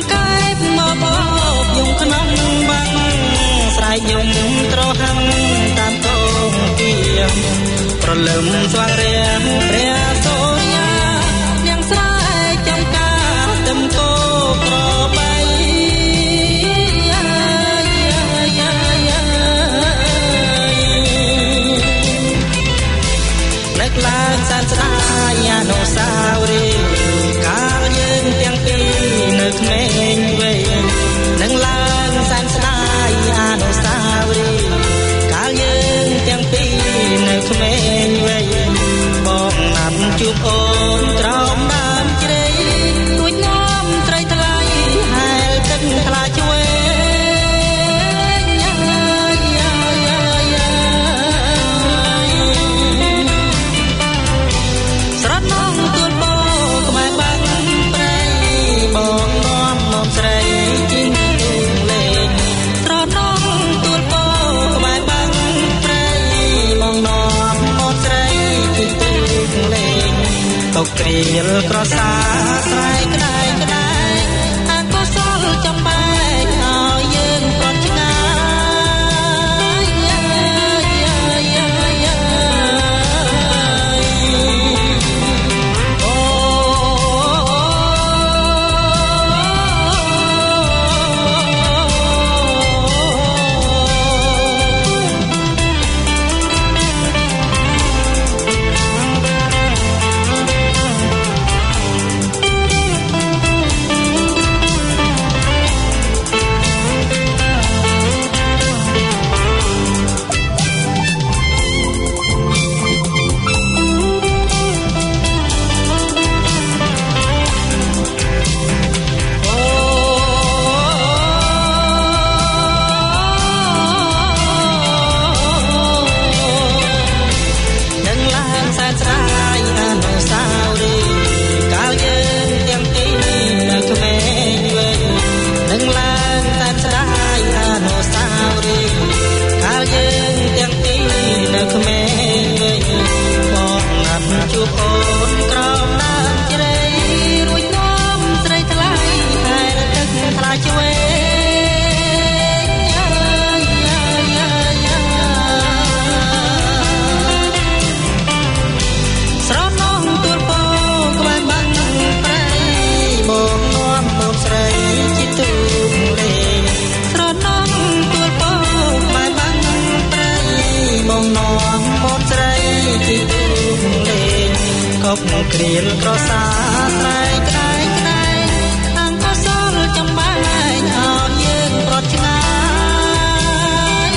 រលឹមស្វាងរាំព្រះសូរយានាងស្រែកចំការទឹមគោក្របីនឹកឡើងសែនស្ដាយអនុស្សាវរីយ៍កាលយើងទាំងពីរនៅក្មេងវ័យនឹងឡើងសែនស្ដាយអនុស្សាវរីយ៍កាលយើងទាំងពីរនៅក្មេងវ័យបងណាត់ជួបអូនត្រោមដើមជ្រៃទួចងំត្រីថ្លៃហែលទឹកថ្លាឆ្វេងស្រត់នងទួលពោក្បែរបាំងព្រៃបងនាំមកស្រីជីងទូងលេងស្រត់នងទួលពោក្បែរបាំងព្រៃបងនាំមកស្រីជីងទូងលេងតុកគ្រៀលក្រសាស្រែកក្ដាយក្ដាយអកុសលចំបែកឲ្យយើងប្រត់ឆ្ងាយគ្រៀលក្រសាស្រែកក្ដាយក្ដាយអង្គសលចំបែកឲ្យយើងប្រត់ឆ្ងាយ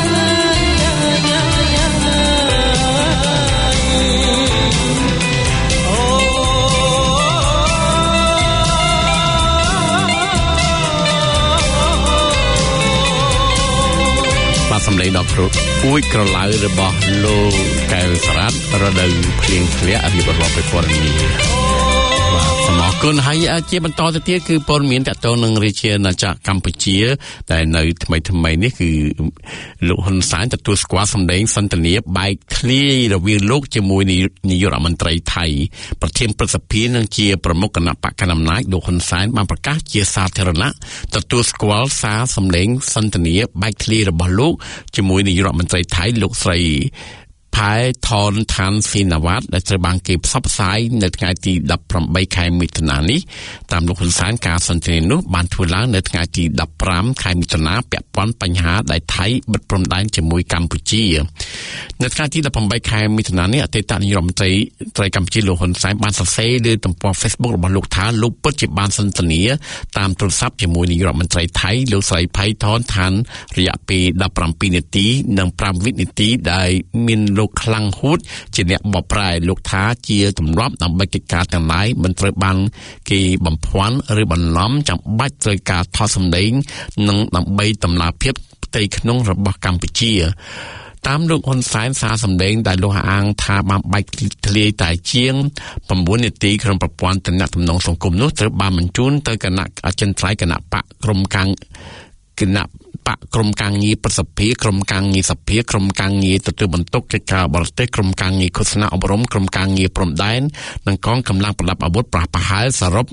បាទសម្លេងដល់គ្រូអួយក្រឡៅរបស់លោកកែវសរ៉ាត់រដូវភ្លៀងធ្លាក់រៀបរាប់ពីព័ត៌មានបាទសូមអរគុណហើយជាបន្តទៅទៀតគឺព័ត៌មានតកតងនឹងរាជាណាចក្រកម្ពុជាដែលនៅថ្មីនេះគឺលោកហ៊ុនសែនទទួលស្គាល់សម្ដែងសន្ទនាបែកធ្លាយរវាងលោកជាមួយនាយករដ្ឋមន្ត្រីថៃប្រធានព្រឹទ្ធសភានិងជាប្រមុខគណៈបកកណ្ដាលអំណាចលោកហ៊ុនសែនបានប្រកាសជាសាធារណៈទទួលស្គាល់សារសម្ដែងសន្ទនាបែកធ្លាយរបស់លោកជាមួយនាយករដ្ឋមន្ត្រីថៃលោកស្រីផែថនឋានស៊ីណាវ៉ាត់ដែលត្រូវបានគេផ្សព្វផ្សាយនៅថ្ងៃទី18ខែមិថុនានេះតាមលោកហ៊ុនសែនការសន្ទនានោះបានធ្វើឡើងនៅថ្ងៃទី15ខែមិថុនាពាក់ព័ន្ធបញ្ហាដែលថៃបិទព្រំដែនជាមួយកម្ពុជានៅថ្ងៃទី18ខែមិថុនានេះអតីតនាយករដ្ឋមន្ត្រីកម្ពុជាលោកហ៊ុនសែនបានសរសេរលើទំព័រ Facebook របស់លោកថាលោកពិតជាបានសន្ទនាតាមទូរស័ព្ទជាមួយនាយករដ្ឋមន្ត្រីថៃលោកស្រីផៃថនឋានរយៈពេល17នាទីនិង5វិនាទីដែលមានលោកខ្លាំងហួតជាអ្នកបកប្រែលោកថាជាទម្លាប់ដើម្បីកិច្ចការទាំងឡាយមិនត្រូវបានគេបំភាន់ឬបន្លំចាំបាច់ត្រូវការថតសម្ដែងនិងដើម្បីតម្លាភាពផ្ទៃក្នុងរបស់កម្ពុជាតាមលោកហ៊ុនសែនសារសម្ដែងដែលលោកអាងថាបានបែកធ្លាយតែជាង9នាទីក្នុងប្រព័ន្ធទំនាក់ទំនងសង្គមនោះត្រូវបានបញ្ជូនទៅគណៈអចិន្ត្រៃយ៍គណៈបកក្រុមការគណៈបកក្រុមការងារប្រសិទ្ធភាពក្រុមការងារសភាក្រុមការងារទទួលបន្ទុកកិច្ចការបរទេសក្រុមការងារឃោសនាអប់រំក្រុមការងារព្រំដែននិងកងកម្លាំងប្រដាប់អាវុធប្រហែលសរុប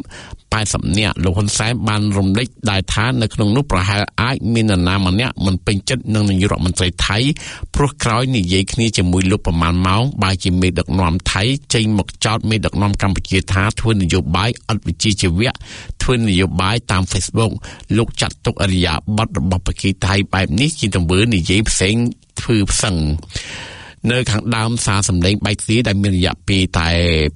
80នាក់លោកហ៊ុនសែនបានរំលេចដែរថានៅក្នុងនោះប្រហែលអាចមាននរណាម្នាក់មិនពេញចិត្តនឹងនាយករដ្ឋមន្ត្រីថៃព្រោះក្រោយនិយាយគ្នាជាមួយលោកប្រមាណម៉ោងបើជាមេដឹកនាំថៃចេញមកចោទមេដឹកនាំកម្ពុជាថាធ្វើនយោបាយអត់វិជ្ជាជីវៈធ្វើនយោបាយតាម Facebook លោកចាត់ទុកអរិយាប័ត្ររបស់បកគីថៃបែបនេះជាទង្វើនិយាយផ្សេងធ្វើផ្សឹងនៅខាងដើមសារសម្លេងបែកធ្លាយដែលមានរយៈពេលតែ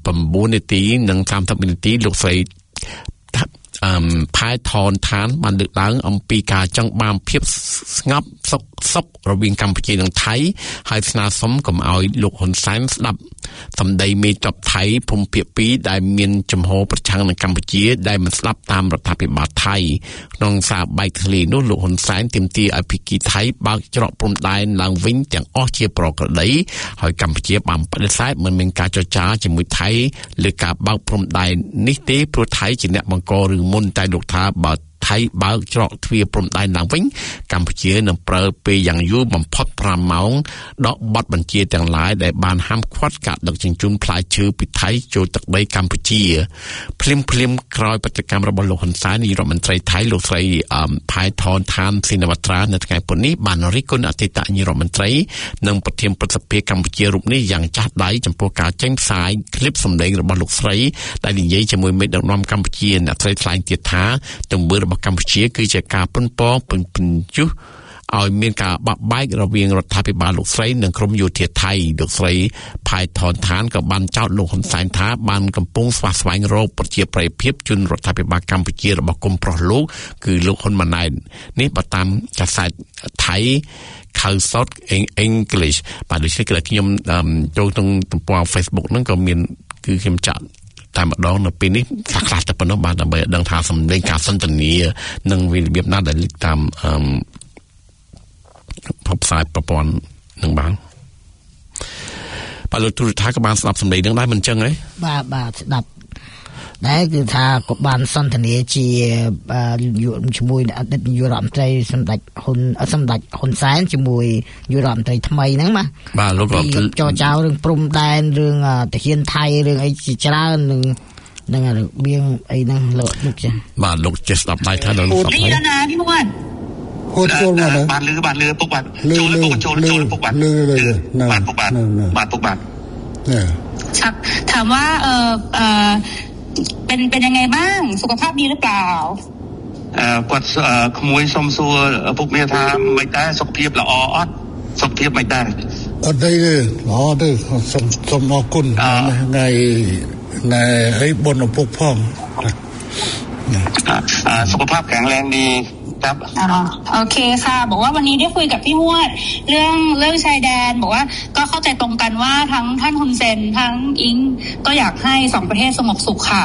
9នាទីនិង30នាទីលោកស្រីផែថនឋានបានលើកឡើងអំពីការចង់បានភាពស្ងប់សុខរវាងកម្ពុជានិងថៃហើយស្នើសុំកុំឲ្យលោកហ៊ុនសែនស្ដាប់សម្ដីមេតបថៃភូមិភាគ2ដែលមានចំហប្រឆាំងនឹងកម្ពុជាដែលមិនស្ដាប់តាមរដ្ឋាភិបាលថៃក្នុងសារបែកធ្លាយនោះលោកហ៊ុនសែនទាមទារឲ្យភាគីថៃបើកច្រកព្រំដែនឡើងវិញទាំងអស់ជាប្រក្រតីហើយកម្ពុជាបានបដិសេធមិនមានការចរចាជាមួយថៃលើការបើកព្រំដែននេះទេព្រោះថៃជាអ្នកបង្ករឿងមុនតែលោកថាបើថៃបើកច្រកទ្វារព្រំដែនឡើងវិញកម្ពុជានឹងប្រើពេលយ៉ាងយូរបំផុត5ម៉ោងដកបទបញ្ជាទាំងឡាយដែលបានហាមឃាត់ការដឹកជញ្ជូនផ្លែឈើពីថៃចូលទឹកដីកម្ពុជាភ្លាមក្រោយបដកម្មរបស់លោកហ៊ុនសែននាយករដ្ឋមន្ត្រីថៃលោកស្រីផែថនឋានស៊ីនវត្រានៅថ្ងៃពុធនេះបានរិះគន់អតីតនាយករដ្ឋមន្ត្រីនិងប្រធានព្រឹទ្ធសភាកម្ពុជារូបនេះយ៉ាងចាស់ដៃចំពោះការចេញផ្សាយคลิปសម្លេងរបស់លោកស្រីដែលនិយាយជាមួយមេដឹកនាំកម្ពុជាអ្នកស្រីថ្លែងទៀតថាទង្វើរបស់កម្ពុជាគឺជាការប៉ុនប៉ងបញ្ជុះឲ្យមានការបាក់បែករវាងរដ្ឋាភិបាលលោកស្រីនិងក្រមយោធាថៃលោកស្រីផែថនឋានក៏បានចោទលោកហ៊ុនសែនថាបានកំពុងស្វះស្វែងរកប្រជាប្រិយភាពជនរដ្ឋាភិបាលកម្ពុជារបស់គុំប្រុសលោកគឺលោកហ៊ុនម៉ាណែតនេះបើតាមកាសែតថៃខៅសតអង់គ្លេសបាទដូចនេះគឺខ្ញុំចូលក្នុងទំព័រ Facebook ហ្នឹងក៏មានគឺខ្ញុំចាក់តែម្ដងនៅពេលនេះខ្លះតែប៉ុណ្ណោះបាទដើម្បីដឹងថាសម្លេងការសន្ទនានិងរបៀបណាដែលលេខតាមផ្សាយប្រព័ន្ធនឹងបានបាទលោកទូរទស្សន៍ក៏បានស្ដាប់សម្លេងនឹងដែរមិនអញ្ចឹងទេបាទស្ដាប់ដែរគឺថាក៏បានសន្ទនាជាជាមួយអតីតនាយករដ្ឋមន្ត្រីសម្ដេចហ៊ុនសែនជាមួយនាយករដ្ឋមន្ត្រីថ្មីហ្នឹងបាទលោករដ្ឋចរចារឿងព្រំដែនរឿងទាហានថៃរឿងអីជាច្រើននឹងរបៀងអីហ្នឹងលោកចាបាទលោកចេះស្ដាប់ដែរថាលោកស្ដាប់ហើយណានេះមកហូតចូលមកបានលឺពុកបាទចូលពុកបាទបាទពុកបាទថามว่าเป็นยังไงบ้างสุขภาพดีหรือเปล่าគាត់ក្មួយសុំសួរពុកមាថាមិនដែរសុខភាពល្អអត់សុខភាពមិនដែរអត់ទេល្អទេសុំអរគុណថ្ងៃណែឲ្យបុណ្យពុកផងสุขภาพแข็งแรงดีครับโอเคค่ะบอกว่าวันนี้ได้คุยกับพี่ฮวดเรื่องชายแดนบอกว่าก็เข้าใจตรงกันว่าทั้งท่านฮุนเซนทั้งอิงก็อยากให้2ประเทศสงบสุขค่ะ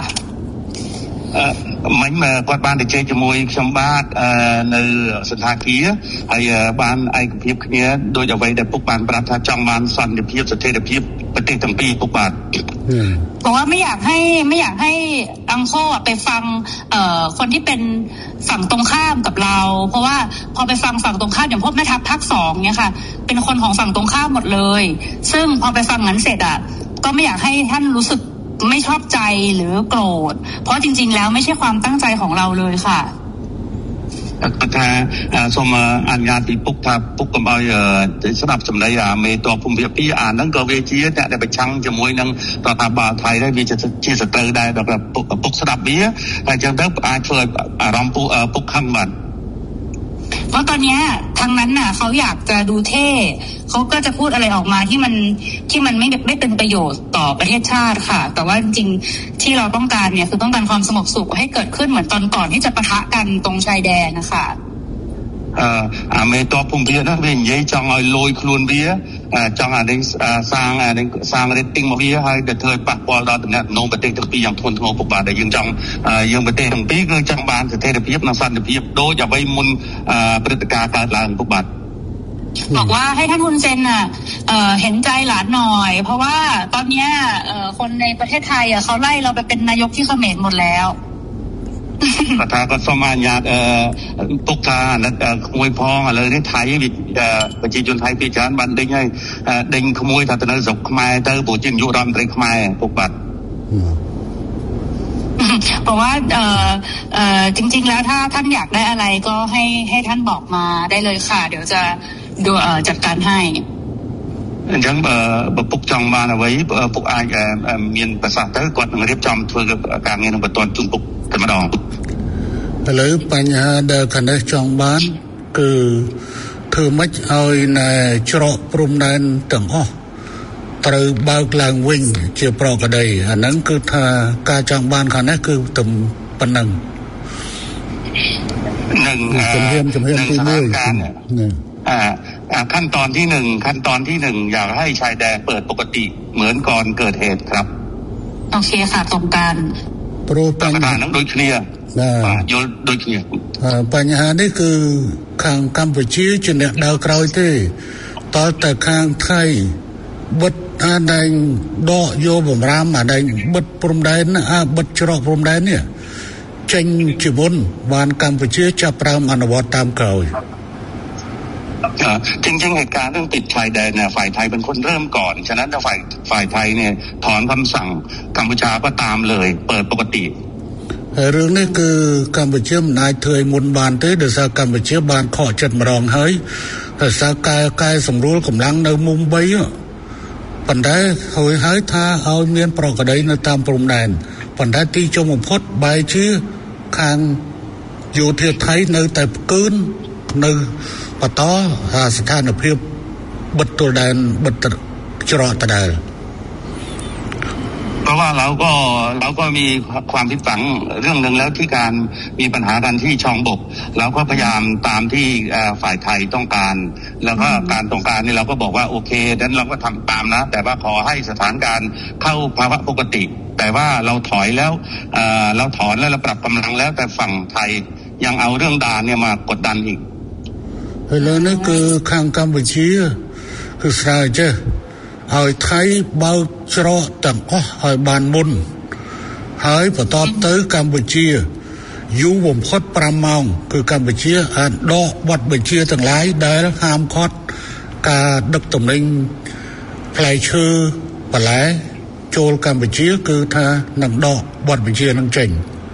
មិញគាត់បានទៅជែកជាមួយខ្ញុំបាទនៅសន្តាគារហើយបានឯកភាពគ្នាដោយអ្វីដែលពុកបានប្រាប់ថាចង់បានសន្តិភាពស្ថិរភាពប្រទេសទាំងពីរពុកបាទบอกว่าไม่อยากให้อังโคไปฟังคนที่เป็นฝั่งตรงข้ามกับเราเพราะว่าพอไปฟังฝั่งตรงข้ามอย่างพวกแม่ทัพภาค2เนี่ยค่ะเป็นคนของฝั่งตรงข้ามหมดเลยซึ่งพอไปฟังงั้นเสร็จก็ไม่อยากให้ท่านรู้สึกไม่ชอบใจหรือโกรธเพราะจริงๆแล้วไม่ใช่ความตั้งใจของเราเลยค่ะថាសូមអនុញ្ញាតពីពុកថាពុកកុំឲ្យស្ដាប់សម្ដីមេតបភូមិភាគ2ហ្នឹងក៏វាជាអ្នកដែលប្រឆាំងជាមួយនឹងរដ្ឋាភិបាលថៃដែរវាជាសត្រូវដែរដល់ពុកស្ដាប់វាហើយអញ្ចឹងទៅអាចធ្វើឲ្យអារម្មណ៍ពុកខឹងបាទเพราะตอนนี้ทางนั้นน่ะเขาอยากจะดูเท่เขาก็จะพูดอะไรออกมาที่มันไม่เป็นประโยชน์ต่อประเทศชาติค่ะแต่ว่าจริงๆที่เราต้องการเนี่ยคือต้องการความสงบสุขให้เกิดขึ้นเหมือนตอนก่อนที่จะปะทะกันตรงชายแดนนะคะមេតបភូមិភាគហ្នឹងវានិយាយចង់ឲ្យលយខ្លួនវាចង់សាង rating មកវាហើយទៅធ្វើឲ្យប៉ះពាល់ដល់តំណែងប្រទេសទាំងពីរយ៉ាងធ្ងន់ធ្ងរពុកបាទដែលយើងប្រទេសទាំងពីរគឺចង់បានស្ថិរភាពនិងសន្តិភាពដូចអ្វីមុនព្រឹត្តិការណ៍កើតឡើងពុកបាទบอกว่าให้ท่านฮุนเซนเห็นใจหลานหน่อยเพราะว่าตอนนี้คนในประเทศไทยเขาไล่เราไปเป็นนายกที่เขมรหมดแล้วก็ถ้าก็สมานญาติปุกตาขโมยพองอะไรนี่ไทยประชาชนไทยพิจารณ์บันเด้งให้เด้งขโมยถ้าตะนั้นศพขมายเตอร์ปู่จินยุรามตรีขมายปุกบัตรบอกว่าจริงๆแล้วถ้าท่านอยากได้อะไรก็ให้ท่านบอกมาได้เลยค่ะเดี๋ยวจะดูจัดการให้អញ្ចឹងបើពុកចង់បានអ្វីពុកអាចមានប្រសាសន៍ទៅគាត់នឹងរៀបចំធ្វើការងារនឹងបន្តជូនពុកតែម្ដងឥឡូវបញ្ហាដែលកណ្ដេះចង់បានគឺធ្វើម៉េចឲ្យណែច្រកព្រំដែនទាំងអស់ត្រូវបើកឡើងវិញជាប្រក្រតីអាហ្នឹងគឺថាការចង់បានខាងនេះគឺតែប៉ុណ្ណឹងនឹងជំហានទី1 ขั้นตอนที่1อยากให้ชายแดนเปิดปกติเหมือนก่อนเกิดเหตุครับโอเคค่ะตรงกันโปรปัญหานั้นโดยเคลียร์โดยเคลียร์បញ្ហានេះគឺខាងកម្ពុជាជាអ្នកដើរក្រោយទេតើតែខាងថៃបិទអាដែងដកយកបំរាមអាដែងបិទព្រំដែនបិទច្រកព្រំដែននេះចេញជាមុនបានកម្ពុជាចាប់ផ្ដើមអនុវត្តតាមក្រោយจริงๆเหตุการณ์เรื่องปิดชายแดนเนี่ยฝ่ายไทยเป็นคนเริ่มก่อนฉะนั้นถ้าฝ่ายไทยเนี่ยถอนคำสั่งกัมพูชาก็ตามเลยเปิดปกติរឿងនេះគឺកម្ពុជាមិនអាចធ្វើឲ្យមុនបានទេដោយសារកម្ពុជាបានខកចិត្តម្ដងហើយដោយសារកែសម្រួលកម្លាំងនៅមុំបីប៉ុន្តែហើយថាឲ្យមានប្រក្រតីនៅតាមព្រំដែនប៉ុន្តែទីចុងបំផុតបែរជាខាងយោធាថៃនៅតែផ្កើននៅបន្តស្ថានភាពបិទទល់ដែនបិទច្រកដដែលเพราะว่าเราก็มีความผิดหวังเรื่องนึงแล้วที่การมีปัญหากันที่ช่องบกเราก็พยายามตามที่ฝ่ายไทยต้องการแล้วก็การต้องการนี่เราก็บอกว่าโอเคดังนั้นเราก็ทำตามนะแต่ว่าขอให้สถานการณ์เข้าภาวะปกติแต่ว่าเราถอยแล้วเราถอนแล้วเราปรับกำลังแล้วแต่ฝั่งไทยยังเอาเรื่องด่านเนี่ยมากดดันอีกแล้วนี่คือខាងកម្ពុជាគឺស្រាវចេះឲ្យថៃបើកច្រកទាំងអស់ឲ្យបានមុនហើយបន្តទៅកម្ពុជាយូរបំផុត5ម៉ោងគឺកម្ពុជាអាចដកបទបញ្ជាទាំងឡាយដែលហាមឃាត់ការដឹកទំនិញផ្លែឈើបន្លែចូលកម្ពុជាគឺថានឹងដកបទបញ្ជានឹងចេញ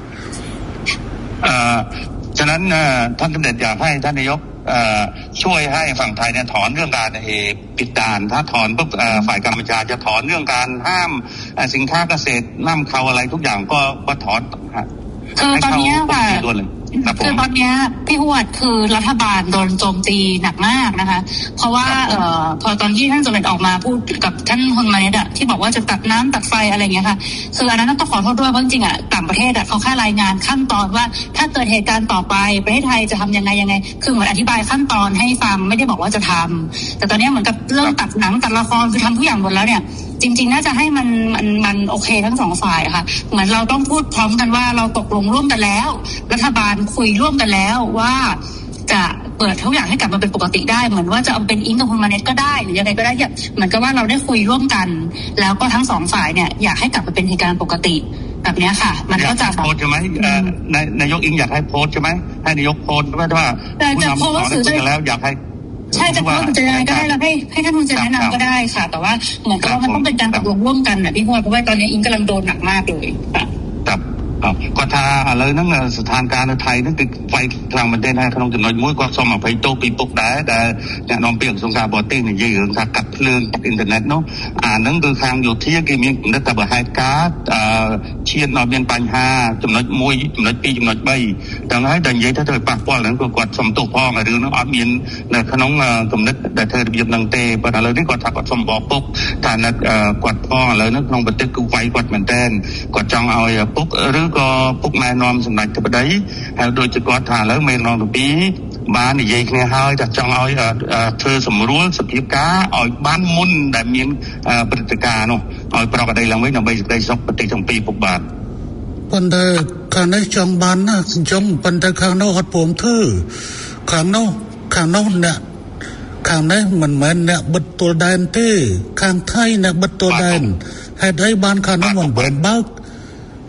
ฉะนั้นท่านสมเด็จอยากให้ท่านนายกช่วยให้ฝั่งไทยเนี่ยถอนเรื่องการปิดด่านถ้าถอนปุ๊บฝ่ายกัมพูชาจะถอนเรื่องการห้ามสินค้าเกษตรนำเข้าอะไรทุกอย่างก็ถอนคือตอนนี้ค่ะคือตอนนี้พี่หวดคือรัฐบาลโดนโจมตีหนักมากนะคะเพราะว่าพอตอนที่ท่านสมเด็จออกมาพูดกับท่านฮุนมาเนตที่บอกว่าจะตัดน้ำตัดไฟอะไรอย่างเงี้ยค่ะคืออันนั้นต้องขอโทษด้วยเพราะจริงๆต่างประเทศเขาแค่รายงานขั้นตอนว่าถ้าเกิดเหตุการณ์ต่อไปประเทศไทยจะทำยังไงคือเหมือนอธิบายขั้นตอนให้ฟังไม่ได้บอกว่าจะทำแต่ตอนนี้เหมือนกับเรื่องตัดหนังตัดละครคือทำทุกอย่างหมดแล้วเนี่ยจริงๆน่าจะให้มันโอเคทั้งสองฝ่ายค่ะเหมือนเราต้องพูดพร้อมกันว่าเราตกลงร่วมกันแล้วรัฐบาลคุยร่วมกันแล้วว่าจะเปิดทุกอย่างให้กลับมาเป็นปกติได้เหมือนว่าจะเอาเป็นอิงกับฮุนมาเนตก็ได้หรือยังไงก็ได้เหมือนกับว่าเราได้คุยร่วมกันแล้วก็ทั้งสองฝ่ายเนี่ยอยากให้กลับมาเป็นเหตุการณ์ปกติแบบนี้ค่ะมันก็จะโพสใช่ไหมนายกอิงอยากให้โพสใช่ไหมให้นายกโพสว่าจะโพสหรือจะแล้วอยากให้ใช่จะโพสจะยังไงก็ได้แล้วให้ท่านคุณจะแนะนำก็ได้ค่ะแต่ว่าเหมือนกับว่ามันต้องเป็นการตกลงร่วมกันนะพี่พลเพราะว่าตอนนี้อิงกำลังโดนหนักมากเลยก็ถ้าอะไรนั่งสถานการณ์ไทยนั่นคือไฟกลางประเทศให้ขนมจำนวนมุ้ยก็สมไปโตปีปุกได้แต่เนี่ยน้องเปียกสงครามบอตี้เนี่ยยืนกับกัดเพลิงกับอินเทอร์เน็ตเนาะนั่นคือทางอยู่ที่กี่มีได้แต่แบบไฮการ์ดเชียร์นอเบียนปัญหาจำนวนมุ้ยจำนวนปีจำนวนใบดังนั้นดังยัยถ้าเธอปากว่าแล้วก็กดสมตุกพ่อหรือน้องอัดเมียนในขนมกำนัดแต่เธอเบียบนังเตะปัญหาเลยที่กดทักกดสมบอกปุ๊บฐานนักกดพ่อเลยนั่นน้องประเทศกูไฟกดเหมือนเต้นกดจังเอาปุ๊บหรือก็ពុកណែនាំសម្ដេចទៅប្តីហើយដូចជាគាត់ថាឥឡូវមេរងទី2បាននិយាយគ្នាហើយថាចង់ឲ្យធ្វើសម្រួលសភាពការឲ្យបានមុនដែលមានព្រឹត្តិការណ៍នោះឲ្យប្រកបដីឡើងវិញដើម្បីសេចក្តីសុខប្រទេសទាំងពីរពុកបាទប៉ុន្តែខាងនេះចង់បានណាខ្ញុំប៉ុន្តែខាងនោះអត់ព្រមធ្វើខាងនោះអ្នកខាងនេះមិនមែនអ្នកបិទទល់ដែនទេខាងថៃអ្នកបិទទល់ដែនហេតុអីបានខាងនោះមិនបើកហ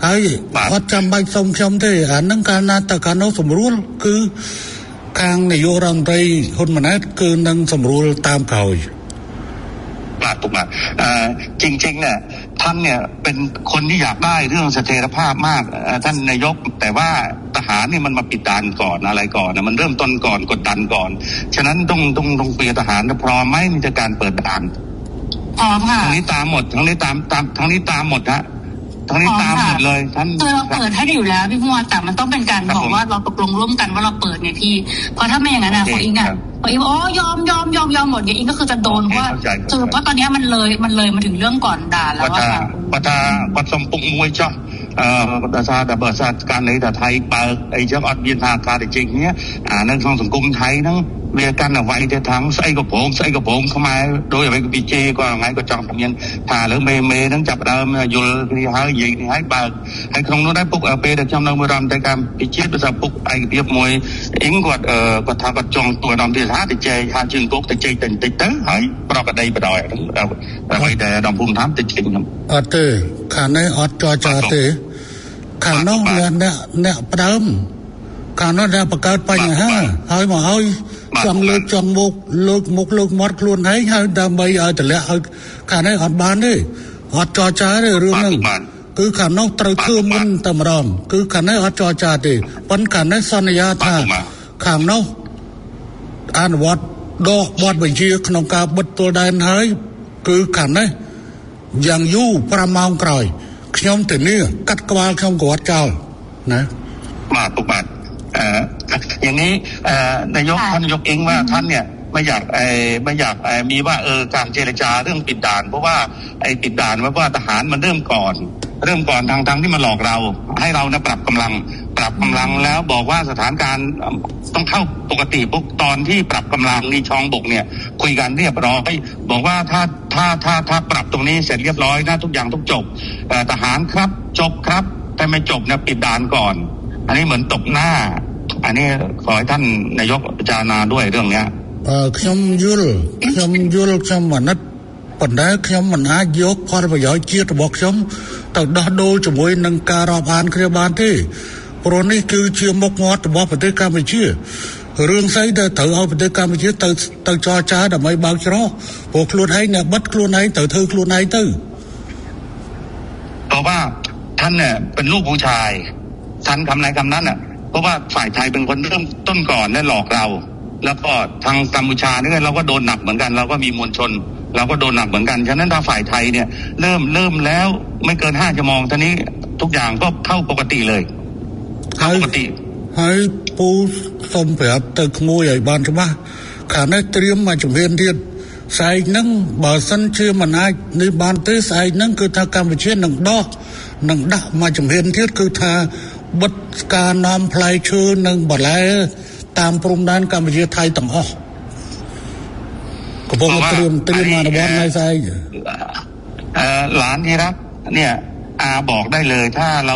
ហើយអត់ចាំបាច់សុំខ្ញុំទេអាហ្នឹងកាលណាតើកាលនោះសម្រួលគឺខាងនាយករដ្ឋមន្ត្រីហ៊ុនម៉ាណែតគឺនឹងសម្រួលតាមក្រោយបាទถูกมั้ยจริงๆเนี่ยท่านเนี่ยเป็นคนที่อยากได้เรื่องเสถียรภาพมากท่านนายกแต่ว่าทหารนี่มันมาปิดด่านก่อนอะไรก่อนนะมันเริ่มต้นก่อนกดดันก่อนฉะนั้นต้องคุยกับทหารพร้อมมั้ยในการเปิดด่านพร้อมค่ะทั้งนี้ตามหมดทั้งนี้ตามทั้งนี้ตามหมดฮะทั้งนี้ตามหมดเลยท่านเราเปิดให้ได้อยู่แล้วพี่พงษ์แต่มันต้องเป็นการบอกว่าเราตกลงร่วมกันว่าเราเปิดไงพี่เพราะถ้าไม่อย่างนั้นนะของอิงอ่ะพออิงอ๋อยอมหมดเนี่ยอิงก็คือจะโดนเพราะตอนนี้มันเลยมาถึงเรื่องก่อนด่าแล้วว่าปัดสมปุงมวยจ้ะประชาแต่ประชาการในแต่ไทยเปิดไอ้เจ้าอดเวียนทางการจริงเนี้ยนั่นของสังคมไทยนั่งเวียกันเอาไว้แต่ทั้งใส่กับผมเข้ามาโดยอะไรก็ปีเจก็ไงก็จังผมยังถ่าหรือเมนั่งจับเราอยู่ที่หายยิงให้เปิดให้คงนู้นได้ปุ๊กเปย์แต่จำเราเมื่อรำแต่การปีเจประชาปุ๊กไอ้เบียบมวยอิงกดประธานประจงตัวดำที่ท้าติเจหาจึงปุ๊กติเจติดเต๋อหายปลอกกระไดประดอยแต่ไว้แต่ดำพุ่มท้าติดจริงครับเตอขาในอดจอจาเตขาน้องเนี่ยประดมขาน้องเนี่ยประกาศไปอย่างฮะให้มาให้จำเลิกจำมุกเลิกมดคลุนให้ดำใบแต่ละขาในอดบานด้วยอดจอจาด้วยเรื่องนึงคือขาน้องตรึกคือมันตำรองคือขาในอดจอจาด้วยปันขาในสัญญาท่าขาน้องอ่านวัดดอกวัดใบเชียขนมกาบดตัวแดนให้คือขาในยังยู่ประมาณกลอยขยมแต่นี่กัดกวาลขยมกวาดเจ้านะมาตุกบาทอย่างนี้นายกท่านนายกเองว่าท่านเนี่ยไม่อยากมีว่าการเจรจาเรื่องปิดด่านเพราะว่าไอ้ปิดด่านว่าทหารมันเริ่มก่อนทางที่มาหลอกเราให้เรานะปรับกำลังแล้วบอกว่าสถานการณ์ต้องเข้าปกติปุ๊บตอนที่ปรับกำลังนี่ช่องบกเนี่ยคุยกันเรียบร้อยบอกว่าถ้าปรับตรงนี้เสร็จเรียบร้อยนะทุกอย่างต้องจบทหารครับจบครับแต่ไม่จบเนี่ยปิดด่านก่อนอันนี้เหมือนตบหน้าอันนี้ขอให้ท่านนายกพิจารณาด้วยเรื่องเนี้ยខ្ញុំយល់ខ្ញុំមិនណាត់ប៉ុន្តែខ្ញុំមិនអាចយកផលប្រយោជន៍ជាតិរបស់ខ្ញុំទៅដោះដូរជាមួយនឹងការរាប់អានគ្នាបានទេព្រោះនេះគឺជាមុខមាត់របស់ប្រទេសកម្ពុជារឿងស្អីដែលត្រូវឲ្យប្រទេសកម្ពុជាទៅចរចាដើម្បីបើកច្រកព្រោះខ្លួនឯងអ្នកបិទខ្លួនឯងត្រូវធ្វើខ្លួនឯងទៅเพราะว่าท่านเนี่ยเป็นลูกผู้ชายท่านคำไหนคำนั้นน่ะเพราะว่าฝ่ายไทยเป็นคนเริ่มต้นก่อนและหลอกเราแล้วก็ทางกัมพูชาเนี่ยเราก็โดนหนักเหมือนกันเราก็มีมวลชนเราก็โดนหนักเหมือนกันฉะนั้นถ้าฝ่ายไทยเนี่ยเริ่มแล้วไม่เกิน5ชั่วโมงทีนี้ทุกอย่างก็เข้าปกติเลยเข้าปกติให้ปูสมแบบตึกมวยใหญ่บ้านใช่ไหมขาในเตรียมมาจุ่มเวียนเทียนใส่นั่งบ่อสันเชื่อมันไอ้ในบ้านเตยใส่นั่งคือทางกัมพูชาหนังดักมาจุ่มเวียนเทียนคือทางบัดการนำพลายชื่อหนึ่งบ่แล้วตามปรุงด้านกัมพูชาไทยต่างออกก็บอกว่าเตรียมมาในบ้านในไซหลานที่รักเนี่ยบอกได้เลยถ้าเรา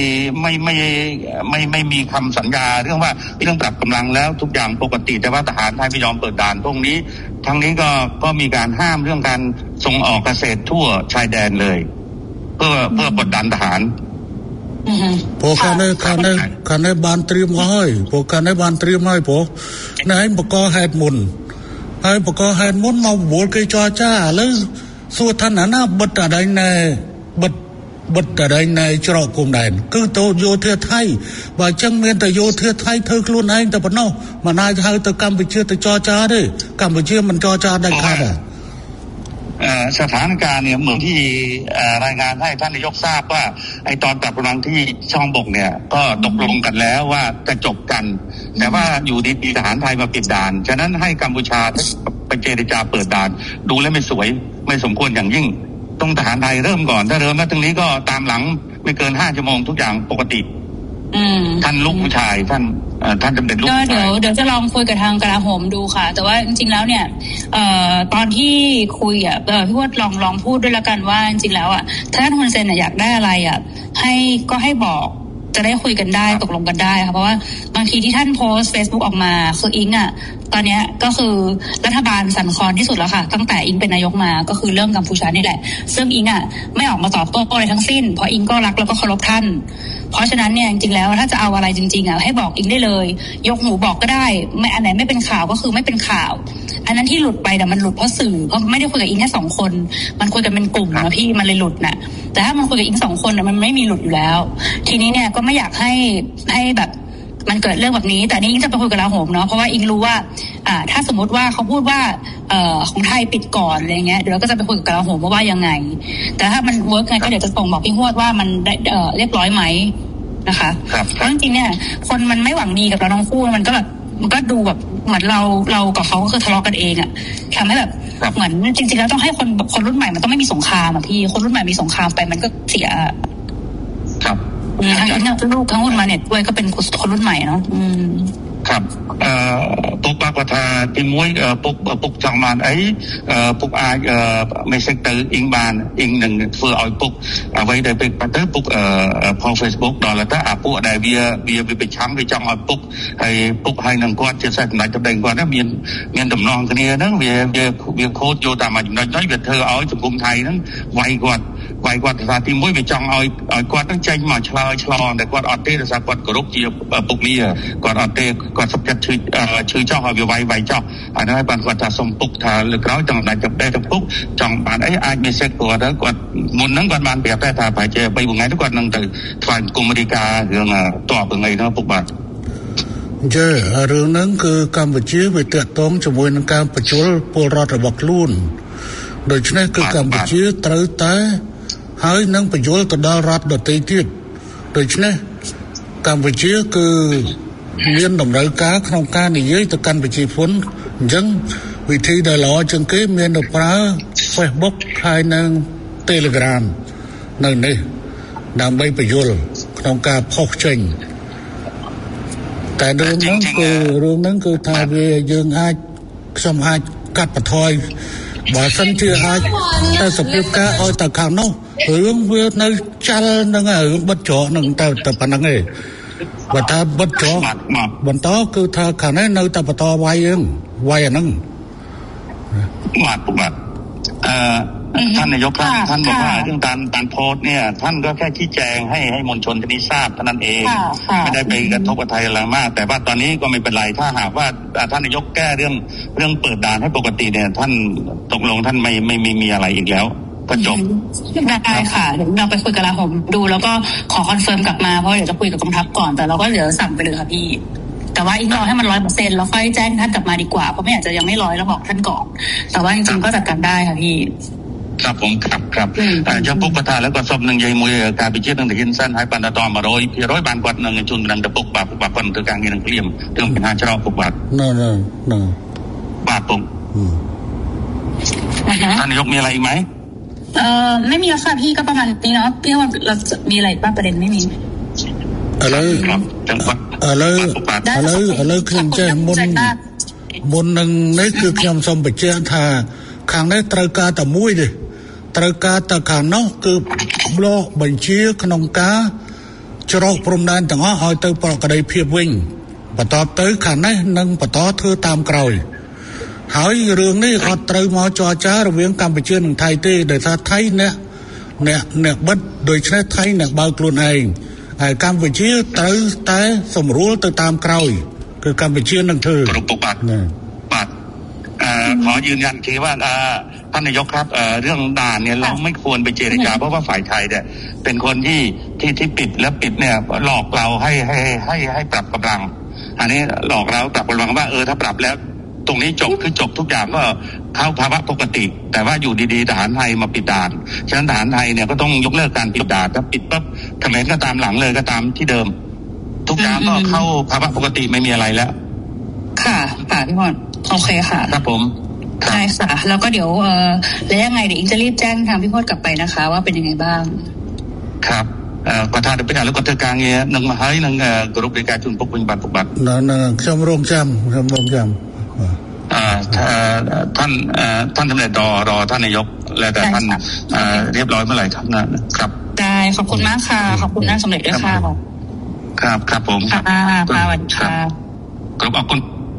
ไม่มีคำสัญญาเรื่องปรับกำลังแล้วทุกอย่างปกติแต่ว่าทหารไทยไม่ยอมเปิดด่านพวกนี้ทั้งนี้ก็มีการห้ามเรื่องการส่งออกเกษตรทั่วชายแดนเลยเพื่อกดดันทหารพวกการในบ้านเตรียมให้พวกการในบ้านเตรียมให้พวกนายประกอบแหดมุนให้ประกอบแหดมุนมาบวชกิจจ้าแล้วส่วนท่านน่ะบัดอะไรในบัดอะไรในจรกรมแดนคือโตโยเทียไทยว่าจังเมียนแต่โยเทียไทยเธอคลุนเองแต่ปนอกมานายให้แต่กัมพูชาแต่จอจ้าด้วยกัมพูชามันจอจ้าได้ขาดสถานการณ์เนี่ยเหมือนที่รายงานให้ท่านนายกทราบว่าไอ้ตอนปรับกำลังที่ช่องบกเนี่ยก็ตกลงกันแล้วว่าจะจบกันแต่ว่าอยู่ดีๆทหารไทยมาปิดด่านฉะนั้นให้กัมพูชาไปเจรจาเปิดด่านดูแล้วไม่สวยไม่สมควรอย่างยิ่งต้องทหารไทยเริ่มก่อนถ้าเริ่มแล้วตรงนี้ก็ตามหลังไม่เกิน5ชั่วโมงทุกอย่างปกติท่านลูกผู้ชายท่านจะเป็นลูกเดี๋ยวจะลองคุยกับทางกลาโหมดูค่ะแต่ว่าจริงๆแล้วเนี่ยตอนที่คุยพี่ว่าลองพูดด้วยละกันว่าจริงๆแล้วถ้าท่านฮุนเซนอยากได้อะไรให้บอกจะได้คุยกันได้ตกลงกันได้ค่ะเพราะว่าบางางทีที่ท่านโพสต์ Facebook ออกมาคืออิงอ่ะตอนนี้ก็คือรัฐบาลสั่นคลอนที่สุดแล้วค่ะตั้งแต่อิงเป็นนายกมาก็คือเรื่องกัมพูชานี่แหละซึ่งอิงอ่ะไม่ออกมาตอบโต้อะไรทั้งสิ้นเพราะอิงก็รักแล้วก็เคารพท่านเพราะฉะนั้นเนี่ยจริงๆแล้วถ้าจะเอาอะไรจริงๆอ่ะให้บอกอิงได้เลยยกหูบอกก็ได้ไม่อันไหนไม่เป็นข่าวก็คือไม่เป็นข่าวอันนั้นที่หลุดไปแต่มันหลุดเพราะสื่อเพราะไม่ได้คุยกับอิงแค่2คนมันคุยกันเป็นกลุ่มนะพี่มันเลยหลุดน่ะแต่ถ้ามันคุยกับอิง2คนน่ะมันไม่มีหลุดอยู่แล้วทีนี้เนี่ยก็ไม่อยากให้แบบมันเกิดเรื่องแบบนี้แต่นี่อิงจะไปคุยกับกลาโหมเนาะเพราะว่าอิงรู้ว่าถ้าสมมติว่าเขาพูดว่าของไทยปิดก่อนอะไรเงี้ยเดี๋ยวเราก็จะไปคุยกับกลาโหมว่ายังไงแต่ถ้ามันเวิร์กไงก็เดี๋ยวจะส่งบอกพี่ฮวดว่ามันเรียบร้อยไหมนะคะเพราะจริงๆเนี่ยคนมันไม่หวังดีกับเราทั้งคู่มันก็แบบมันก็ดูแบบเหมือนเรากับเขาก็คือทะเลาะกันเองอะทำให้แบบเหมือนจริงๆแล้วต้องให้คนรุ่นใหม่มันต้องไม่มีสงครามอะพี่คนรุ่นใหม่มีสงครามไปมันก็เสียครับทั้งลูกทั้งรุ่นมาเนี่ยด้วยก็เป็นคนรุ่นใหม่เนาะครับពុកបាក់គាត់ថាទី1ពុកចង់បានអីពុកអាច message ទៅអ៊ីងបានអ៊ីងនឹងធ្វើឲ្យពុកអ្វីដែលពេលទៅពុកផុស Facebook ដល់ទៅអាពួកដែលវាប្រឆាំងវាចង់ឲ្យពុកហើយនឹងគាត់ជាសេះចំណុចទៅគាត់មានដំណងគ្នាហ្នឹងវាខូចយកតាមចំណុចហ្នឹងវាធ្វើឲ្យសង្គមថៃហ្នឹងវាយគាត់ថាទី1វាចង់ឲ្យគាត់ហ្នឹងចេញមកឆ្លងតែគាត់អត់ទេដោយសារគាត់គោរពជាពុកមាគាត់អត់ទេគាត់សុខចិត្តឈឺចោះឲ្យវាវាយចោះអានោះហើយបានគាត់ថាសុំពុកថាលើក្រោយចង់ដាច់ទៅពុកចង់បានអីអាច message គាត់មុនហ្នឹងគាត់បានប្រាប់តែថាប្រហែលជា3ថ្ងៃទៅគាត់នឹងទៅថ្លែងគុំរីការឿងតបថ្ងៃហ្នឹងពុកបាទចារឿងហ្នឹងគឺកម្ពុជាវាតាក់ទងជាមួយនឹងការបញ្ជូលពលរដ្ឋរបស់ខ្លួនដូច្នេះគឺកម្ពុជាត្រូវតែហើយនឹងបញ្ជូលទៅដល់រដ្ឋដទៃទៀតដូច្នេះកម្ពុជាគឺមានតម្រូវការក្នុងការនិយាយទៅកាន់ប្រជាជនអញ្ចឹងវិធីដែលល្អជាងគេមានទៅប្រើ Facebook ហើយនិង Telegram នៅនេះដើម្បីបញ្យល់ក្នុងការផុសចេញតែរឿងហ្នឹងគឺថាវាយើងខ្ញុំអាចកាត់បន្ថយបើសិនជាអាចតែសភាពការឲ្យតែខាងនោះរឿងវានៅចាល់នឹងរឿងបិទច្រកនឹងតែប៉ុណ្្នឹងឯងបើថាបិទច្រកបន្តគឺថាខាងនេះនៅតែបន្តវាយអាហ្នឹងបាទท่านนายกท่านบอกว่าเรื่องการโพสต์เนี่ยท่านก็แค่ชี้แจงให้มวลชนที่ทราบเท่านั้นเองไม่ได้ไปกระทบกับไทยอะไรมากแต่ว่าตอนนี้ก็ไม่เป็นไรถ้าหากว่าท่านนายกแก้เรื่องเปิดด่านให้ปกติเนี่ยท่านตกลงท่านไม่มีอะไรอีกแล้วก็จบได้ค่ะเดี๋ยวเราไปคุยกับกลาโหมดูแล้วก็ขอคอนเฟิร์มกลับมาเพราะเดี๋ยวจะคุยกับกองทัพก่อนแต่เราก็เดี๋ยวสั่งไปเลยค่ะพี่แต่ว่าอีกรอให้มัน 100% แล้วค่อยแจ้งท่านกลับมาดีกว่าเพราะไม่อยากจะยังไม่100แล้วบอกท่านก่อนแต่ว่าจริงๆก็จัดการได้ค่ะพี่ครับผมครับចំពុកគាត់ថាแล้วក៏សុំនឹងនិយាយមួយការពិចិត្រនឹងទៅហ៊ានសិនហើយបានដល់100%បានគាត់នឹងជូននឹងទៅពុកបាទគាត់ធ្វើការងារនឹងព្រាមរឿងបញ្ហាច្រកពុកបាទបាទពុកท่านนายกมีอะไรอีกไหมไม่มีแล้วค่ะพี่ก็ประมาณนี้เนาะพี่ว่าเรามีอะไรบ้างประเด็นไม่มีឥឡូវខ្ញុំចេះមុននឹងនេះគឺខ្ញុំសូមបញ្ជាក់ថាខាងនេះត្រូវការតែមួយទេត្រូវការតែខាងនោះគឺបលោះបញ្ជាក្នុងការច្រកព្រំដែនទាំងអស់ឲ្យទៅប្រក្តីភាពវិញបន្តទៅខាងនេះនឹងបន្តធ្វើតាមក្រោយហើយរឿងនេះអត់ត្រូវមកចរចារវាងកម្ពុជានិងថៃទេដោយសារថៃអ្នកបិទដូច្នេះថៃអ្នកបើកខ្លួនឯងហើយកម្ពុជាត្រូវតែសម្រួលទៅតាមក្រោយគឺកម្ពុជានឹងធ្វើបាទขอยืนยันทีว่าท่านนายกครับเรื่องด่านเนี่ยเราไม่ควรไปเจรจาเพราะว่าฝ่ายไทยเนี่ยเป็นคนที่ปิดแล้วปิดเนี่ยหลอกเราให้ปรับกำลังอันนี้หลอกเราปรับกำลังว่าถ้าปรับแล้วตรงนี้จบคือจบทุกอย่างก็เข้าภาวะปกติแต่ว่าอยู่ดีๆทหารไทยมาปิดด่านฉะนั้นทหารไทยเนี่ยก็ต้องยกเลิกการปิดด่านถ้าปิดปั๊บเขมรก็ตามหลังเลยก็ตามที่เดิมทุกอย่างก็เข้าภาวะปกติไม่มีอะไรแล้วค่ะพี่พรโอเคค่ะครับผมใช่ค่ะแล้วก็เดี๋ยวแล้วยังไงเดี๋ยวอิงจะรีบแจ้งทางพี่พรกลับไปนะคะว่าเป็นยังไงบ้างครับគាត់ថាទៅពេលឥឡូវគាត់ធ្វើការងារនឹងមកហើយនឹងគ្រប់រាជការជូនពុកវិញបាទពុកបាទខ្ញុំរងចាំท่านสำเร็จรอท่านนายกแล้วแต่ท่านเรียบร้อยเมื่อไหร่ครับนะครับได้ขอบคุณมากค่ะขอบคุณท่านสำเร็จด้วยค่ะครับผมครับสวัสดีค่ะขอบคุณ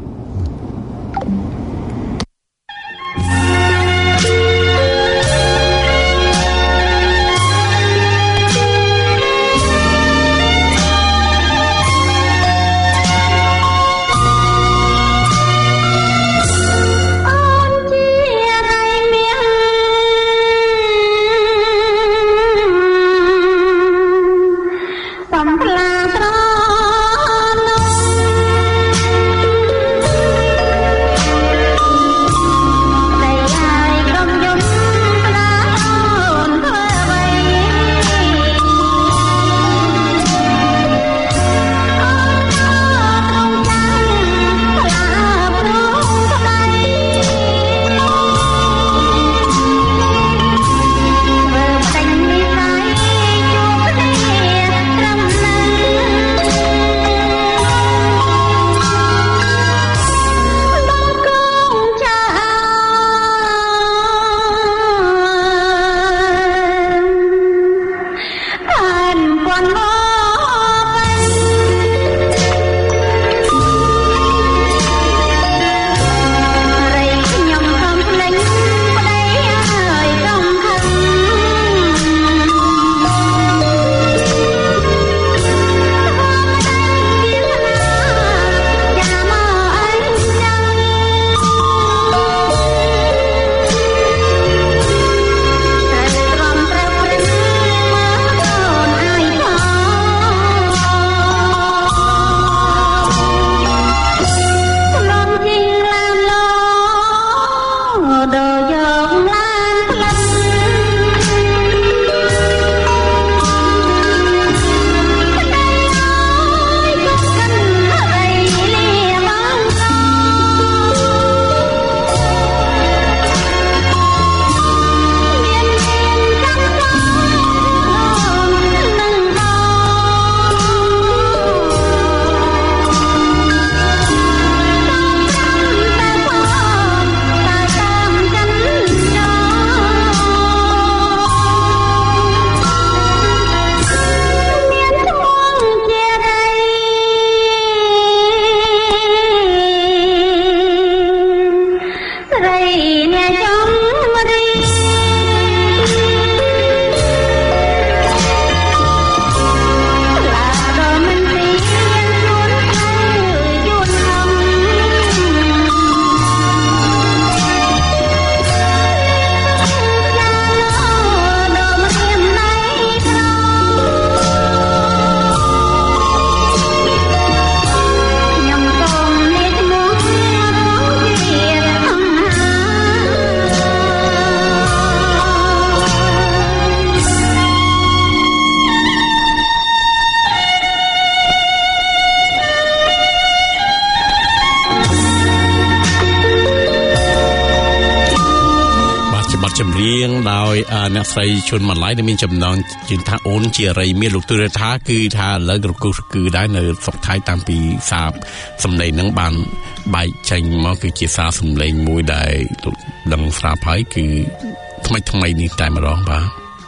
ចម្រៀងដោយអ្នកស្រីឈុនម៉ាឡៃដែលមានចំណងជើងថាអូនជារីមានលោកទូរថាគឺថាឥឡូវរកូសគឺដែរនៅស្រុកថៃតាំងពីសារសម្លេងនឹងបានបែកចេញមកគឺជាសារសម្លេងមួយដែលដឹងស្រាប់ហើយគឺថ្មីនេះតែម្ដងបាទ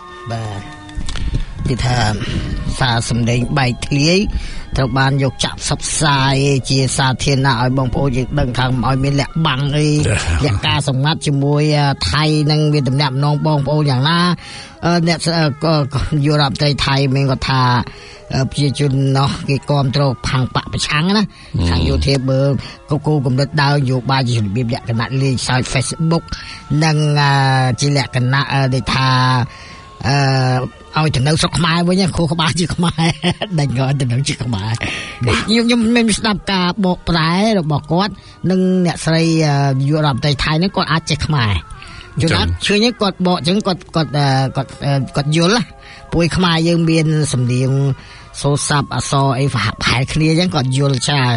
គឺថាសារសម្លេងបែកធ្លាយត្រូវបានយកចាក់ផ្សព្វផ្សាយជាសាធារណៈឲ្យបងប្អូនយើងដឹងថាមិនឲ្យមានលាក់បាំងអីលាក់ការសម្ងាត់ជាមួយថៃនឹងមានតំណាក់ម្ដងបងប្អូនយ៉ាងណាអ្នកយុរ៉ាប់ថៃមានគាត់ថាប្រជាជននោះគេគ្រប់គ្រងផាំងបកប្រឆាំងណាខាងយោធាបើគូកំណត់ដើរយោបាយជារបៀបលក្ខណៈលេខសារ Facebook និងជាលក្ខណៈដែលថាឲ្យទៅនៅស្រុកខ្មែរវិញគ្រូក្បាលជាខ្មែរដេញគាត់ទៅនៅជាខ្មែរខ្ញុំមានស្ដាប់ការបកប្រែរបស់គាត់និងអ្នកស្រីយុរ៉ាប់ថៃនេះគាត់អាចចេះខ្មែរជួនណាឃើញគាត់បកអញ្ចឹងគាត់យល់ព្រោះខ្មែរយើងមានសំនៀងសូរស័ព្ទអក្សរអីប្រហែលគ្នាអញ្ចឹងគាត់យល់ច្រើន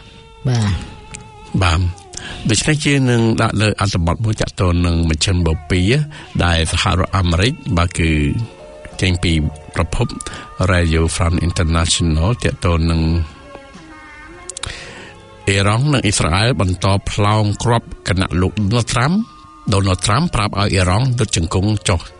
បាទដូច្នេះជានឹងដាក់លើអត្ថបទមួយចាក់ទងនឹងមជ្ឈិមបូព៌ាដែលសហរដ្ឋអាមេរិកបាទគឺចេញពីប្រភព Radio France International ចាក់ទងនឹងអ៊ីរ៉ង់និងអ៊ីស្រាអែលបន្តផ្លោងគ្រាប់គណៈលោកDonald Trump ប្រាប់ឲ្យអ៊ីរ៉ង់ដុតជង្គង់ចុះ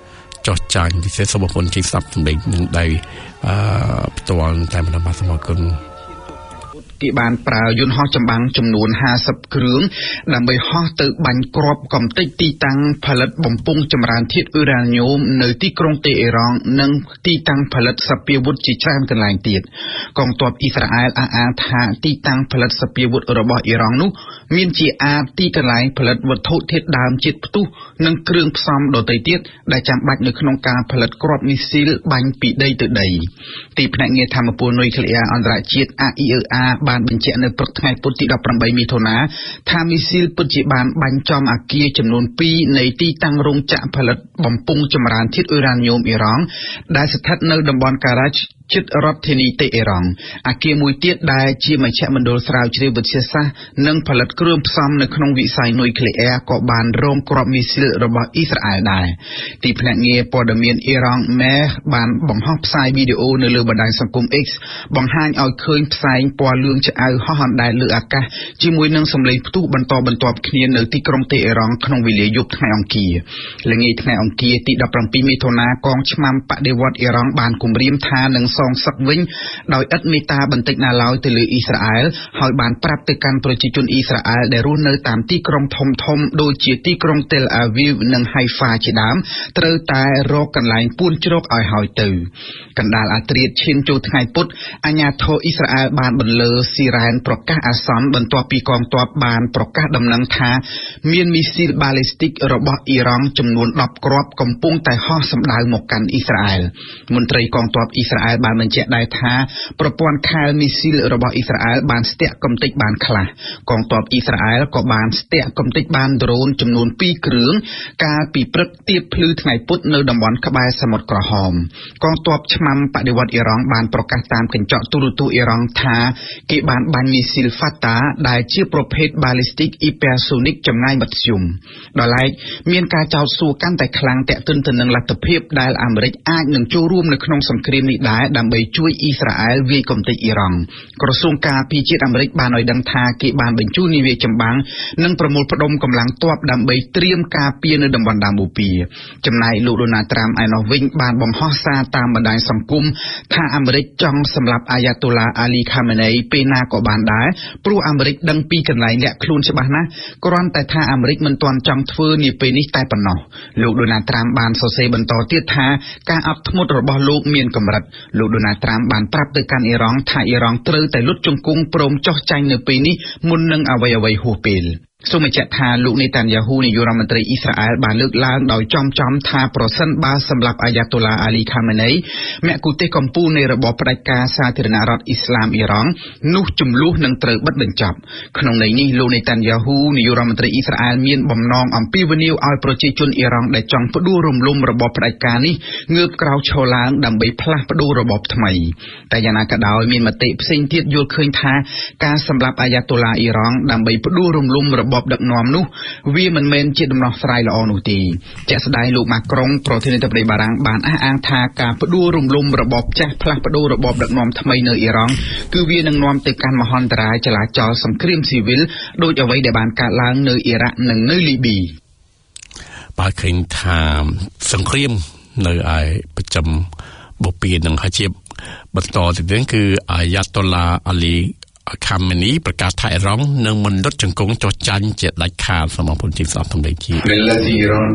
ចោះចាញ់ពិសេសសូមអរគុណជាស្ដាប់សម្លេងនឹងដៃផ្ទាល់តែម្ដងបាទសូមអរគុណគេបានប្រើយន្តហោះចម្បាំងចំនួន50គ្រឿងដើម្បីហោះទៅបាញ់គ្រាប់កំទេចទីតាំងផលិតបំពង់ចម្រើនធាតុអ៊ុរ៉ាញ៉ូមនៅទីក្រុងតេហេរ៉ង់និងទីតាំងផលិតសព្វាវុធជាច្រើនកន្លែងទៀតកងទ័ពអ៊ីស្រាអែលអះអាងថាទីតាំងផលិតសព្វាវុធរបស់អ៊ីរ៉ង់នោះមានជាអាចទីកន្លែងផលិតវត្ថុធាតុដើមជាតិផ្ទុះនិងគ្រឿងផ្សំដទៃទៀតដែលចាំបាច់នៅក្នុងការផលិតគ្រាប់មីស៊ីលបាញ់ពីដីទៅដីទីភ្នាក់ងារថាមពលនុយក្លេអ៊ែរអន្តរជាតិ AIEA បានបញ្ជាក់នៅព្រឹកថ្ងៃពុធទី18មិថុនាថាមីស៊ីលពិតជាបានបាញ់ចំអគារចំនួន2នៃទីតាំងរោងចក្រផលិតបំពង់ចម្រើនធាតុអ៊ុរ៉ាញ៉ូមអ៊ីរ៉ង់ដែលស្ថិតនៅតំបន់ការ៉ាជជិតរដ្ឋធានីតេហេរ៉ង់អគារមួយទៀតដែលជាមជ្ឈមណ្ឌលស្រាវជ្រាវវិទ្យាសាស្ត្រនិងផលិតគ្រឿងផ្សំនៅក្នុងវិស័យនុយក្លេអ៊ែរក៏បានរងគ្រាប់មីស៊ីលរបស់អ៊ីស្រាអែលដែរទីភ្នាក់ងារព័ត៌មានអ៊ីរ៉ង់មេបានបង្ហោះផ្សាយវីដេអូនៅលើបណ្ដាញសង្គម X បង្ហាញឲ្យឃើញផ្សែងពណ៌លឿងឆ្អៅហោះអណ្ដែតលើអាកាសជាមួយនឹងសម្លេងផ្ទុះបន្តបន្ទាប់គ្នានៅទីក្រុងតេហេរ៉ង់ក្នុងវេលាយប់ថ្ងៃអង្គារល្ងាចថ្ងៃអង្គារទី17មិថុនាកងឆ្មាំបដិវត្តអ៊ីរ៉ង់បានគម្រាមថានឹងសងសឹកវិញដោយឥតមេត្តាបន្តិចណាឡើយទៅលើអ៊ីស្រាអែលហើយបានប្រាប់ទៅកាន់ប្រជាជនអ៊ីស្រាអែលដែលរស់នៅតាមទីក្រុងធំៗដូចជាទីក្រុងតេលអាវីវនិងហៃហ្វាជាដើមត្រូវតែរកកន្លែងពួនជ្រកឲ្យហើយទៅកណ្ដាលអាត្រៀតឈានចូលថ្ងៃពុធអាជ្ញាធរអ៊ីស្រាអែលបានបន្លឺស៊ីរ៉ែនប្រកាសអាសន្នបន្ទាប់ពីកងទ័ពបានប្រកាសដំណឹងថាមានមីស៊ីលបាឡេស្ទិករបស់អ៊ីរ៉ង់ចំនួន10គ្រាប់កំពុងតែហោះសម្ដៅមកកាន់អ៊ីស្រាអែលមន្ត្រីកងទ័ពអ៊ីស្រាអែលបានបញ្ជាក់ដែរថាប្រព័ន្ធខែលមីស៊ីលរបស់អ៊ីស្រាអែលបានស្ទាក់កំទេចបានខ្លះកងទ័ពអ៊ីស្រាអែលក៏បានស្ទាក់កំទេចបានដ្រូនចំនួន2គ្រឿងកាលពីព្រឹកទៀបភ្លឺថ្ងៃពុធនៅតំបន់ក្បែរសមុទ្រក្រហមកងទ័ពឆ្មាំបដិវត្តអ៊ីរ៉ង់បានប្រកាសតាមកញ្ចក់ទូរទស្សន៍អ៊ីរ៉ង់ថាគេបានបាញ់មីស៊ីល Fata ដែលជាប្រភេទ ballistic hypersonic ចម្ងាយមធ្យមដល់ឡែកមានការចោទសួរកាន់តែខ្លាំងទាក់ទិនទៅនឹងលទ្ធភាពដែលអាមេរិកអាចនឹងចូលរួមនៅក្នុងសង្គ្រាមនេះដែរដើម្បីជួយអ៊ីស្រាអែលវាយកំទេចអ៊ីរ៉ង់ក្រសួងការពារជាតិអាមេរិកបានឲ្យដឹងថាគេបានបញ្ជូននាវាចម្បាំងនិងប្រមូលផ្ដុំកម្លាំងទ័ពដើម្បីត្រៀមការពារនៅតំបន់ដាមបូព៌ាចំណែកលោកដូណាល់ត្រាំឯណោះវិញបានបង្ហោះសារតាមបណ្ដាញសង្គមថាអាមេរិកចង់សម្លាប់អាយ៉ាតូឡាអាលីខាមេនីពេលណាក៏បានដែរព្រោះអាមេរិកដឹងពីកន្លែងលាក់ខ្លួនច្បាស់ណាស់គ្រាន់តែថាអាមេរិកមិនទាន់ចង់ធ្វើនាពេលនេះតែប៉ុណ្ណោះលោកដូណាល់ត្រាំបានសរសេរបន្តទៀតថាការអត់ធ្មត់របស់លោកមានកម្រិតលោកដូណាល់ត្រាំបានប្រាប់ទៅកាន់អ៊ីរ៉ង់ថាអ៊ីរ៉ង់ត្រូវតែលុតជង្គង់ព្រមចោះចាញ់នៅពេលនេះមុននឹងអ្វីៗហួសពេលសូមបញ្ជាក់ថាលោកនេតានយ៉ាហ៊ូនាយករដ្ឋមន្ត្រីអ៊ីស្រាអែលបានលើកឡើងដោយចំថាប្រសិនបើសម្រាប់អាយ៉ាតូឡាអាលីខាមេនីមគ្គុទ្ទេសក៍កម្ពុជានៃរបបផ្ដាច់ការសាធារណរដ្ឋអ៊ីស្លាមអ៊ីរ៉ង់នោះចំនួននឹងត្រូវបិទបញ្ចប់ក្នុងន័យនេះលោកនេតានយ៉ាហ៊ូនាយករដ្ឋមន្ត្រីអ៊ីស្រាអែលមានបំណងអំពាវនាវឲ្យប្រជាជនអ៊ីរ៉ង់ដែលចង់ផ្ដួលរំលំរបបផ្ដាច់ការនេះងើបក្រោកឈរឡើងដើម្បីផ្លាស់ប្ដូររបបថ្មីតែយ៉ាងណាក៏ដោយមានមតិផ្សេងទៀតយល់ឃើញថាការសម្លាប់អាយ៉ាតូឡាអ៊ីរ៉ង់ដើម្បីផ្ដួលរំលំរបបដឹកនាំនោះវាមិនមែនជាដំណោះស្រាយល្អនោះទេជាក់ស្ដែងលោកម៉ាក្រុងប្រធានាធិបតីបារាំងបានអះអាងថាការផ្ដួលរំលំរបបចាស់ផ្លាស់ប្ដូររបបដឹកនាំថ្មីនៅអ៊ីរ៉ង់គឺវានឹងនាំទៅកាន់មហន្តរាយចលាចលសង្គ្រាមស៊ីវិលដូចអ្វីដែលបានកើតឡើងនៅអ៊ីរ៉ាក់និងនៅលីប៊ីបើឃើញថាសង្គ្រាមនៅឯប្រចាំបូព៌ានឹងហើយជាបន្តទៅទៀតគឺអាយ៉ាតូឡាអាលីខាមេនីប្រកាសថាអ៊ីរ៉ង់នឹងមិនលុតជង្គង់ចោះចាញ់ជាដាច់ខាតសម្រាប់ពលរដ្ឋសំដែងជា ملت ایران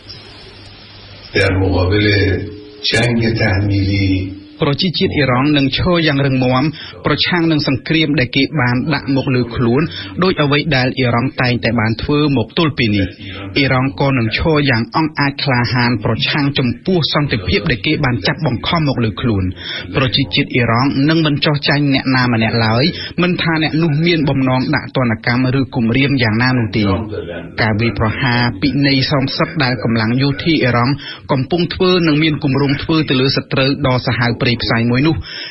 در مقابل جنگ تحمیلی ប្រជាជាតិអ៊ីរ៉ង់នឹងឈរយ៉ាងរឹងមាំប្រឆាំងនឹងសង្គ្រាមដែលគេបានដាក់មកលើខ្លួនដោយអ្វីដែលអ៊ីរ៉ង់តែងតែបានធ្វើមកទល់ពីនេះអ៊ីរ៉ង់ក៏នឹងឈរយ៉ាងអង់អាចក្លាហានប្រឆាំងចំពោះសន្តិភាពដែលគេបានចាប់បង្ខំមកលើខ្លួនប្រជាជាតិអ៊ីរ៉ង់នឹងមិនចោះចាញ់អ្នកណាម្នាក់ឡើយមិនថាអ្នកនោះមានបំណងដាក់ទណ្ឌកម្មឬគំរាមយ៉ាងណានោះទេការវាយប្រហារពិន័យសំសឹកដែលកម្លាំងយោធាអ៊ីរ៉ង់កំពុងធ្វើនិងមានគម្រោងធ្វើទៅលើសត្រូវដ៏សាហាវផ្សៃមួយនោះ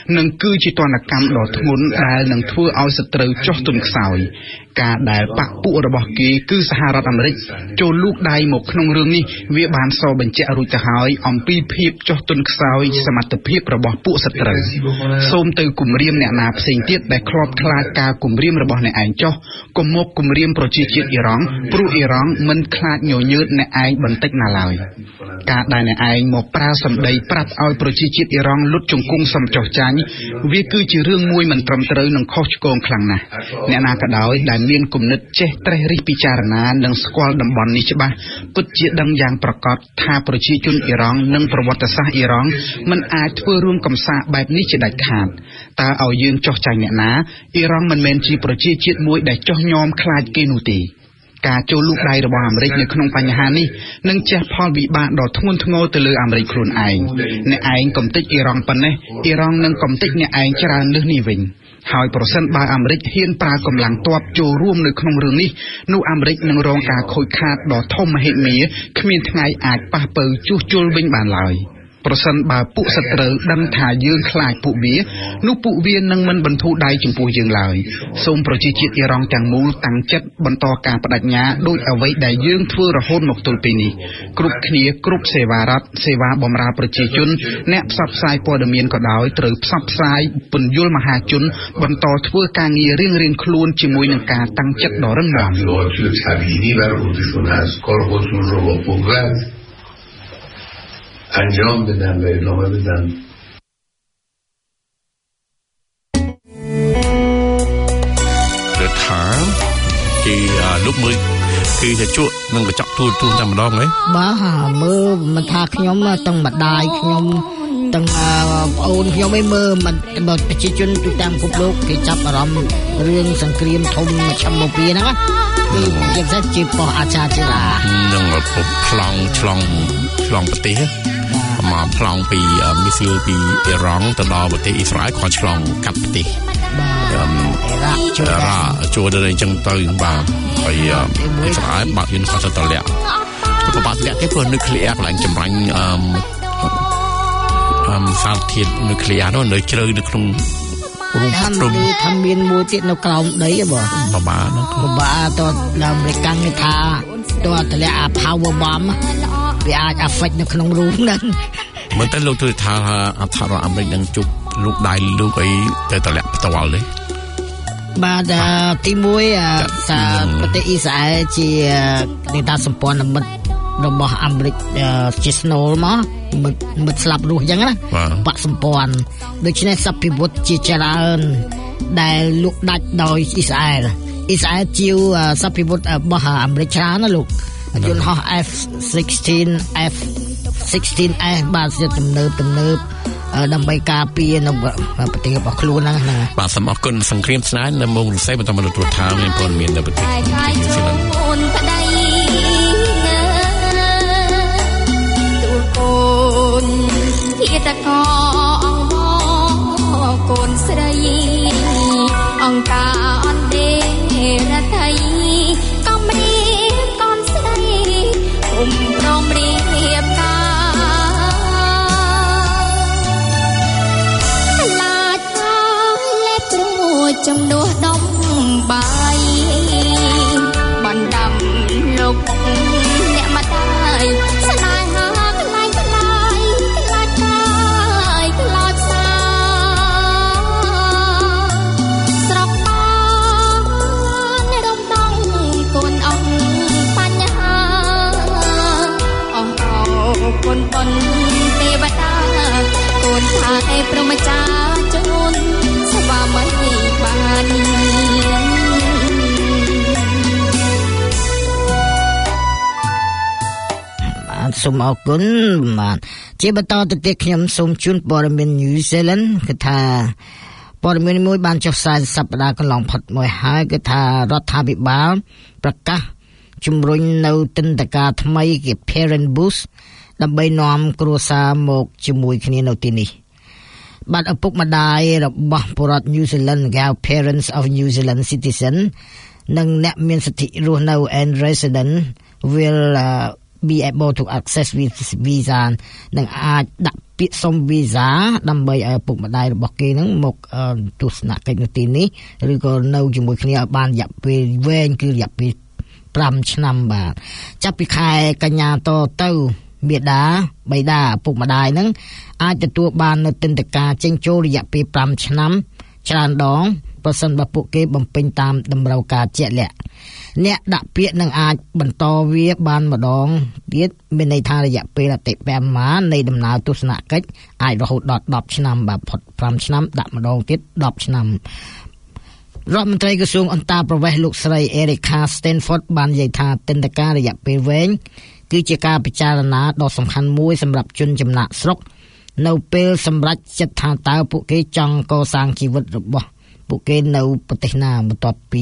នឹងគឺជាទណ្ឌកម្មដ៏ធ្ងន់ដែលនឹងធ្វើឲ្យសត្រូវចុះទន់ខ្សោយការដែលបកពួករបស់គេគឺសហរដ្ឋអាមេរិកចូលលូកដៃមកក្នុងរឿងនេះវាបានសបញ្ជាក់រួចទៅហើយអំពីភាពចុះទន់ខ្សោយសមត្ថភាពរបស់ពួកសត្រូវសូមទៅគំរាមអ្នកណាផ្សេងទៀតដែលខ្លាចខ្លាចការគំរាមរបស់អ្នកឯងចុះកុំមកគំរាមប្រជាជាតិអ៊ីរ៉ង់ព្រោះអ៊ីរ៉ង់មិនខ្លាចញញើតអ្នកឯងបន្តិចណាឡើយការដែលអ្នកឯងមកប្រើសម្ដីប្រាប់ឲ្យប្រជាជាតិអ៊ីរ៉ង់លុតជង្គង់សំចុះចាញ់វាគឺជារឿងមួយមិនត្រឹមត្រូវនិងខុសឆ្គងខ្លាំងណាស់អ្នកណាក៏ដោយដែលមានគំនិតចេះត្រេះរិះពិចារណានិងស្គាល់តំបន់នេះច្បាស់ពិតជាដឹងយ៉ាងប្រកបថាប្រជាជនអ៊ីរ៉ង់និងប្រវត្តិសាស្ត្រអ៊ីរ៉ង់មិនអាចធ្វើរឿងកំសាកបែបនេះជាដាច់ខាតតើឲ្យយើងចោះចាញ់អ្នកណាអ៊ីរ៉ង់មិនមែនជាប្រជាជាតិមួយដែលចោះញោមខ្លាចគេនោះទេការចូលលូកដៃរបស់អាមេរិកនៅក្នុងបញ្ហានេះនឹងជះផលវិបាកដ៏ធ្ងន់ធ្ងរទៅលើអាមេរិកខ្លួនឯងអ្នកឯងកំទេចអ៊ីរ៉ង់ប៉ុណ្ណេះអ៊ីរ៉ង់នឹងកំទេចអ្នកឯងច្រើនលើសនេះវិញហើយប្រសិនបើអាមេរិកហ៊ានប្រើកម្លាំងទ័ពចូលរួមនៅក្នុងរឿងនេះនោះអាមេរិកនឹងរងការខូចខាតដ៏ធំមហិមាគ្មានថ្ងៃអាចប៉ះពៅជួសជុលវិញបានឡើយប្រសិនបើពួកសត្រូវដឹងថាយើងខ្លាចពួកវានោះពួកវានឹងមិនបន្ធូរដៃចំពោះយើងឡើយសូមប្រជាជាតិអ៊ីរ៉ង់ទាំងមូលតាំងចិត្តបន្តការបដិញ្ញាដោយអ្វីដែលយើងធ្វើរហូតមកទល់ពេលនេះគ្រប់គ្នាគ្រប់សេវារដ្ឋសេវាបម្រើប្រជាជនអ្នកផ្សព្វផ្សាយព័ត៌មានក៏ដោយត្រូវផ្សព្វផ្សាយពន្យល់មហាជនបន្តធ្វើការងាររៀងៗខ្លួនជាមួយនឹងការតាំងចិត្តដ៏រឹងមាំ انجام بدن و ادامه بدن được thả thì lúc mới khi thì chuộtនឹងកញ្ចក់ទូតែម្ដងហ៎បាទមើលមិនថាខ្ញុំទាំងម្ដាយខ្ញុំទាំងប្អូនខ្ញុំឯងមើលមិនប្រជាជនទូទាំងពិភពលោកគេចាប់អារម្មណ៍រឿងសង្គ្រាមធំមួយឆ្នាំមកពីហ្នឹងគឺជាពិសេសជាបោះអាចារ្យជារានឹងប្លង់ឆ្លងប្រទេសមកប្លង់ពីមីស៊ីលពីអ៊ីរ៉ង់ទៅដល់ប្រទេសអ៊ីស្រាអែលក៏ឆ្លងកាត់ប្រទេសរ៉ាចូលទៅអញ្ចឹងទៅបាទហើយអ៊ីស្រាអែលបាក់យន្តហោះទៅលាក់ក៏បាក់លាក់ទេព្រោះនុយក្លេអ៊ែរកន្លែងចម្រាញ់សារធាតុនុយក្លេអ៊ែរនោះនៅជ្រៅនៅក្នុងរូបព្រំថាមានមួយទៀតនៅក្រោមដីហ៎បងបាតអាមេរិកគេថាតើតម្លាក់អា power bomb វាអាច affect នៅក្នុងរូបហ្នឹងមើលទៅលោកធ្វើថាអធិរដ្ឋអាមេរិកនឹងជប់លោកដៃលោកអីទៅតម្លាក់ផ្ទាល់ទេបាទទី1ថាប្រទេសអ៊ីស្រាអែលជានេតាសម្ព័ន្ធមិត្តរបស់អាមេរិកជាស្នូលមកមិនស្លាប់រស់អញ្ចឹងណាបកសម្ព័ន្ធដូច្នេះសព្វវុធជាច្រើនដែលលុកដាច់ដោយអ៊ីស្រាអែលជាសព្វវុធរបស់អាមេរិកច្រើនណាលោកយន្តហោះ F-16 F-16S បាទជាទំនើបដើម្បីការពារនៅប្រទេសរបស់ខ្លួនហ្នឹងបាទសូមអរគុណសង្គ្រាមស្នេហ៍នៅមុខរស័យបន្តមកទទួលថាមានព័ត៌មាននៅប្រទេសនេះជាតកអង្គកូនស្រីអង្គការអន្តេរដ្ឋ័យកំរៀបកូនស្រីគុំព្រមរៀបការឡាចលេបព្រួចចំនួនដុំបាយបណ្ដាំលោកអ្នកមកតាយស្នេហាគុណបុណ្យទេវតាកូនថាឯព្រមចាជូនស្វាមីបានសូមអរគុណបាទជាបន្តទៅទៀតខ្ញុំសូមជូនព័ត៌មាន New Zealand គឺថាព័ត៌មានមួយបានចុះផ្សាយសប្តាហ៍កន្លងផុតមួយហើយគឺថារដ្ឋាភិបាលប្រកាសជំរុញនៅទិដ្ឋាការថ្មីគឺ Parent Boost ដើម្បីនាំគ្រួសារមកជាមួយគ្នានៅទីនេះបាទឪពុកម្ដាយរបស់ពលរដ្ឋ New Zealand គេហៅ Parents of New Zealand Citizen និងអ្នកមានសិទ្ធិរស់នៅ and resident will be able to access with visa នឹងអាចដាក់ពាក្យសុំវីសាដើម្បីឲ្យឪពុកម្ដាយរបស់គេនឹងមកទស្សនកិច្ចនៅទីនេះឬក៏នៅជាមួយគ្នាឲ្យបានរយៈពេលវែងគឺរយៈពេល5ឆ្នាំបាទចាប់ពីខែកញ្ញាតទៅមេដាបៃតាឪពុកម្ដាយនឹងអាចទទួលបាននៅទិដ្ឋាការចេញចូលរយៈពេល5ឆ្នាំច្រើនដងប្រសិនបើពួកគេបំពេញតាមតម្រូវការជាក់លាក់អ្នកដាក់ពាក្យនឹងអាចបន្តវាបានម្ដងទៀតមានន័យថារយៈពេលអតិបរមានៃដំណើរទស្សនកិច្ចអាចរហូតដល់10ឆ្នាំបាទផុត5ឆ្នាំដាក់ម្ដងទៀត10ឆ្នាំរដ្ឋមន្ត្រីក្រសួងអន្តរប្រវេសន៍លោកស្រី Erica Stanford បាននិយាយថាទិដ្ឋាការរយៈពេលវែងគឺជាការពិចារណាដ៏សំខាន់មួយសម្រាប់ជនចំណាក់ស្រុកនៅពេលសម្រេចចិត្តថាតើពួកគេចង់កសាងជីវិតរបស់ពួកគេនៅប្រទេសណាបន្ទាប់ពី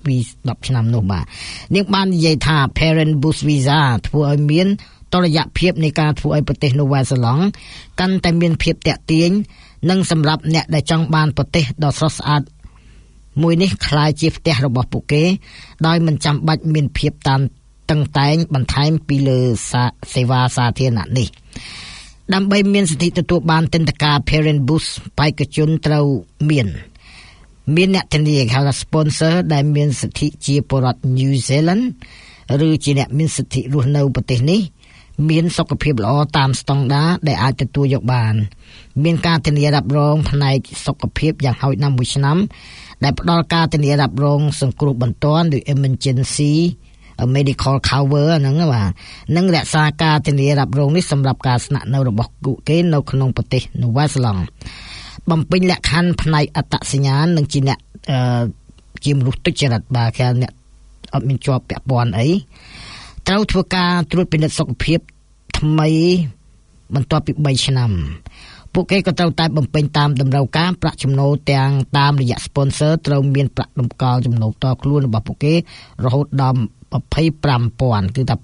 10ឆ្នាំនោះបាទនាងបាននិយាយថា Parent Boost Visa ធ្វើឲ្យមានតុល្យភាពនៃការធ្វើឲ្យប្រទេសនូវែលសេឡង់កាន់តែមានភាពតាក់ទាញនិងសម្រាប់អ្នកដែលចង់បានប្រទេសដ៏ស្រស់ស្អាតមួយនេះក្លាយជាផ្ទះរបស់ពួកគេដោយមិនចាំបាច់មានភាពតានតឹងតែងបន្ថែមពីលើសេវាសាធារណៈនេះដើម្បីមានសិទ្ធិទទួលបានទិដ្ឋាការ Parent Boost បេក្ខជនត្រូវមានអ្នកធានាហៅថា sponsor ដែលមានសិទ្ធិជាពលរដ្ឋ New Zealand ឬជាអ្នកមានសិទ្ធិរស់នៅប្រទេសនេះមានសុខភាពល្អតាមស្តង់ដារដែលអាចទទួលយកបានមានការធានារ៉ាប់រងផ្នែកសុខភាពយ៉ាងហោចណាស់1ឆ្នាំដែលផ្ដល់ការធានារ៉ាប់រងសង្គ្រោះបន្ទាន់ឬ emergency medical cover ហ្នឹងបាទនិងរក្សាការធានារ៉ាប់រងនេះសម្រាប់ការស្នាក់នៅរបស់ពួកគេនៅក្នុងប្រទេសនូវែលសេឡង់បំពេញលក្ខខណ្ឌផ្នែកអត្តសញ្ញាណនិងជាអ្នកជាមនុស្សទុច្ចរិតបាទគេអ្នកអត់មានជាប់ពាក់ព័ន្ធអីត្រូវធ្វើការត្រួតពិនិត្យសុខភាពថ្មីបន្ទាប់ពី3ឆ្នាំពួកគេក៏ត្រូវតែបំពេញតាមតម្រូវការប្រាក់ចំណូលទាំងតាមរយៈ sponsor ត្រូវមានប្រាក់តម្កល់ចំណូលតខ្លួនរបស់ពួកគេរហូតដល់25,000គឺថា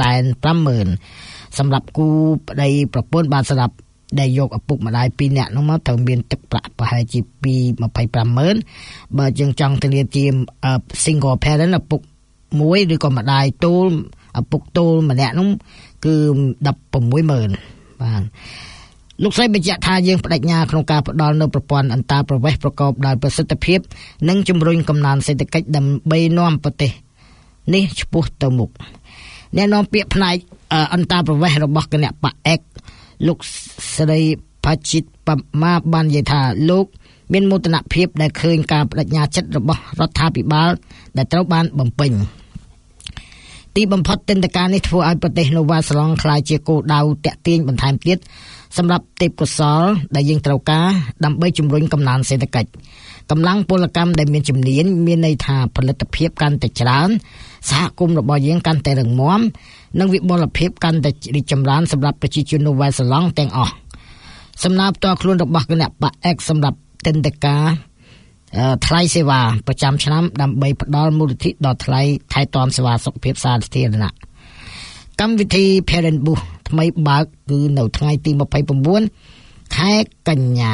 250,000 សម្រាប់គូប្តីប្រពន្ធបានសម្រាប់ដែលយកឪពុកម្ដាយ2នាក់នោះមកត្រូវមានទឹកប្រាក់ប្រហែលជាពី25,000បើយើងចង់ធានាជា single parent ឪពុកមួយឬក៏ម្ដាយតូលឪពុកតូលម្នាក់នោះគឺ 16,000 បាទលោកស្រីបញ្ជាក់ថាយើងបដិញ្ញាក្នុងការផ្ដល់នូវប្រព័ន្ធអន្តរប្រវេសន៍ប្រកបដោយប្រសិទ្ធភាពនិងជំរុញកំណើនសេដ្ឋកិច្ចដើម្បីនាំប្រទេសនេះឆ្ពោះទៅមុខអ្នកនាំពាក្យផ្នែកអន្តរប្រវេសន៍របស់គណៈបកអេកលោកស្រីផាជីតបមាបាននិយាយថាលោកមានមោទនភាពដែលឃើញការបដិញ្ញាចិត្តរបស់រដ្ឋាភិបាលដែលត្រូវបានបំពេញទីបំផុតទិដ្ឋាការនេះធ្វើឲ្យប្រទេសនូវែលសេឡង់ក្លាយជាគោលដៅតាក់ទាញបន្ថែមទៀតសម្រាប់ទេពកោសល្យដែលយើងត្រូវការដើម្បីជំរុញកំណើនសេដ្ឋកិច្ចកម្លាំងពលកម្មដែលមានជំនាញមានន័យថាផលិតភាពកាន់តែច្រើនសហគមន៍របស់យើងកាន់តែរឹងមាំនិងវិបុលភាពកាន់តែរីកចម្រើនសម្រាប់ប្រជាជននូវែលសេឡង់ទាំងអស់សំណើផ្ទាល់ខ្លួនរបស់គណៈបកអេកសម្រាប់ទិដ្ឋាការថ្លៃសេវាប្រចាំឆ្នាំដើម្បីផ្ដល់មូលនិធិដល់ថ្លៃថែទាំសេវាសុខភាពសាធារណៈកម្មវិធី Parent Boost ថ្មីបើកគឺនៅថ្ងៃទី29ខែកញ្ញា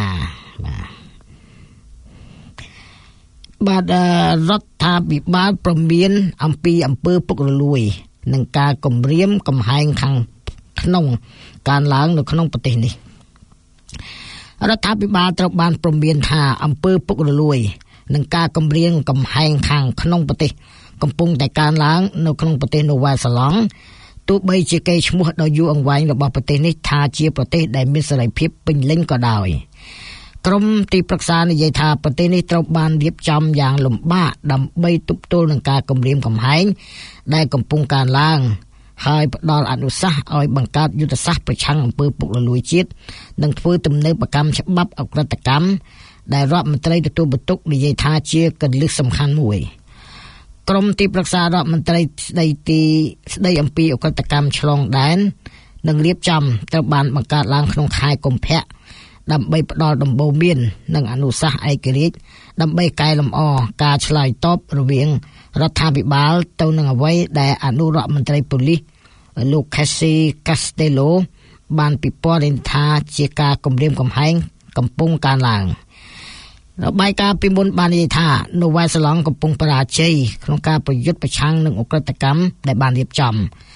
បាទរដ្ឋាភិបាលព្រមានអំពីអំពើពុករលួយនិងការគំរាមកំហែងខាងក្នុងការឡើងនៅក្នុងប្រទេសនេះរដ្ឋាភិបាលត្រូវបានព្រមានថាអំពើពុករលួយនិងការគំរាមកំហែងខាងក្នុងប្រទេសកំពុងតែកើនឡើងនៅក្នុងប្រទេសនូវែលសេឡង់ទោះបីជាកេរ្តិ៍ឈ្មោះដ៏យូរអង្វែងរបស់ប្រទេសនេះថាជាប្រទេសដែលមានសេរីភាពពេញលេញក៏ដោយក្រុមទីប្រឹក្សានិយាយថាប្រទេសនេះត្រូវបានរៀបចំយ៉ាងលំបាកដើម្បីទប់ទល់នឹងការគំរាមកំហែងដែលកំពុងកើនឡើងហើយផ្ដល់អនុសាសន៍ឲ្យបង្កើតយុទ្ធសាស្ត្រប្រឆាំងអំពើពុករលួយជាតិនិងធ្វើទំនើបកម្មច្បាប់អក្រិតកម្មដែលរដ្ឋមន្ត្រីទទួលបន្ទុកនិយាយថាជាគន្លឹះសំខាន់មួយក្រុមទីប្រឹក្សារដ្ឋមន្ត្រីស្ដីអំពីអក្រិតកម្មឆ្លងដែននិងរៀបចំត្រូវបានបង្កើតឡើងក្នុងខែកុម្ភៈដើម្បីផ្ដល់ដំបូន្មាននិងអនុសាសន៍ឯករាជ្យដើម្បីកែលម្អការឆ្លើយតបរវាងរដ្ឋាភិបាលទៅនឹងអ្វីដែលអនុរដ្ឋមន្ត្រីប៉ូលីសលោក Casey Castello បានពិពណ៌នាថាជាការគំរាមកំហែងកំពុងកើនឡើងរបាយការណ៍ពីមុនបាននិយាយថានូវែលសេឡង់កំពុងបរាជ័យក្នុងការប្រយុទ្ធប្រឆាំងនឹងអក្រិតកម្មដែលបានរៀបចំ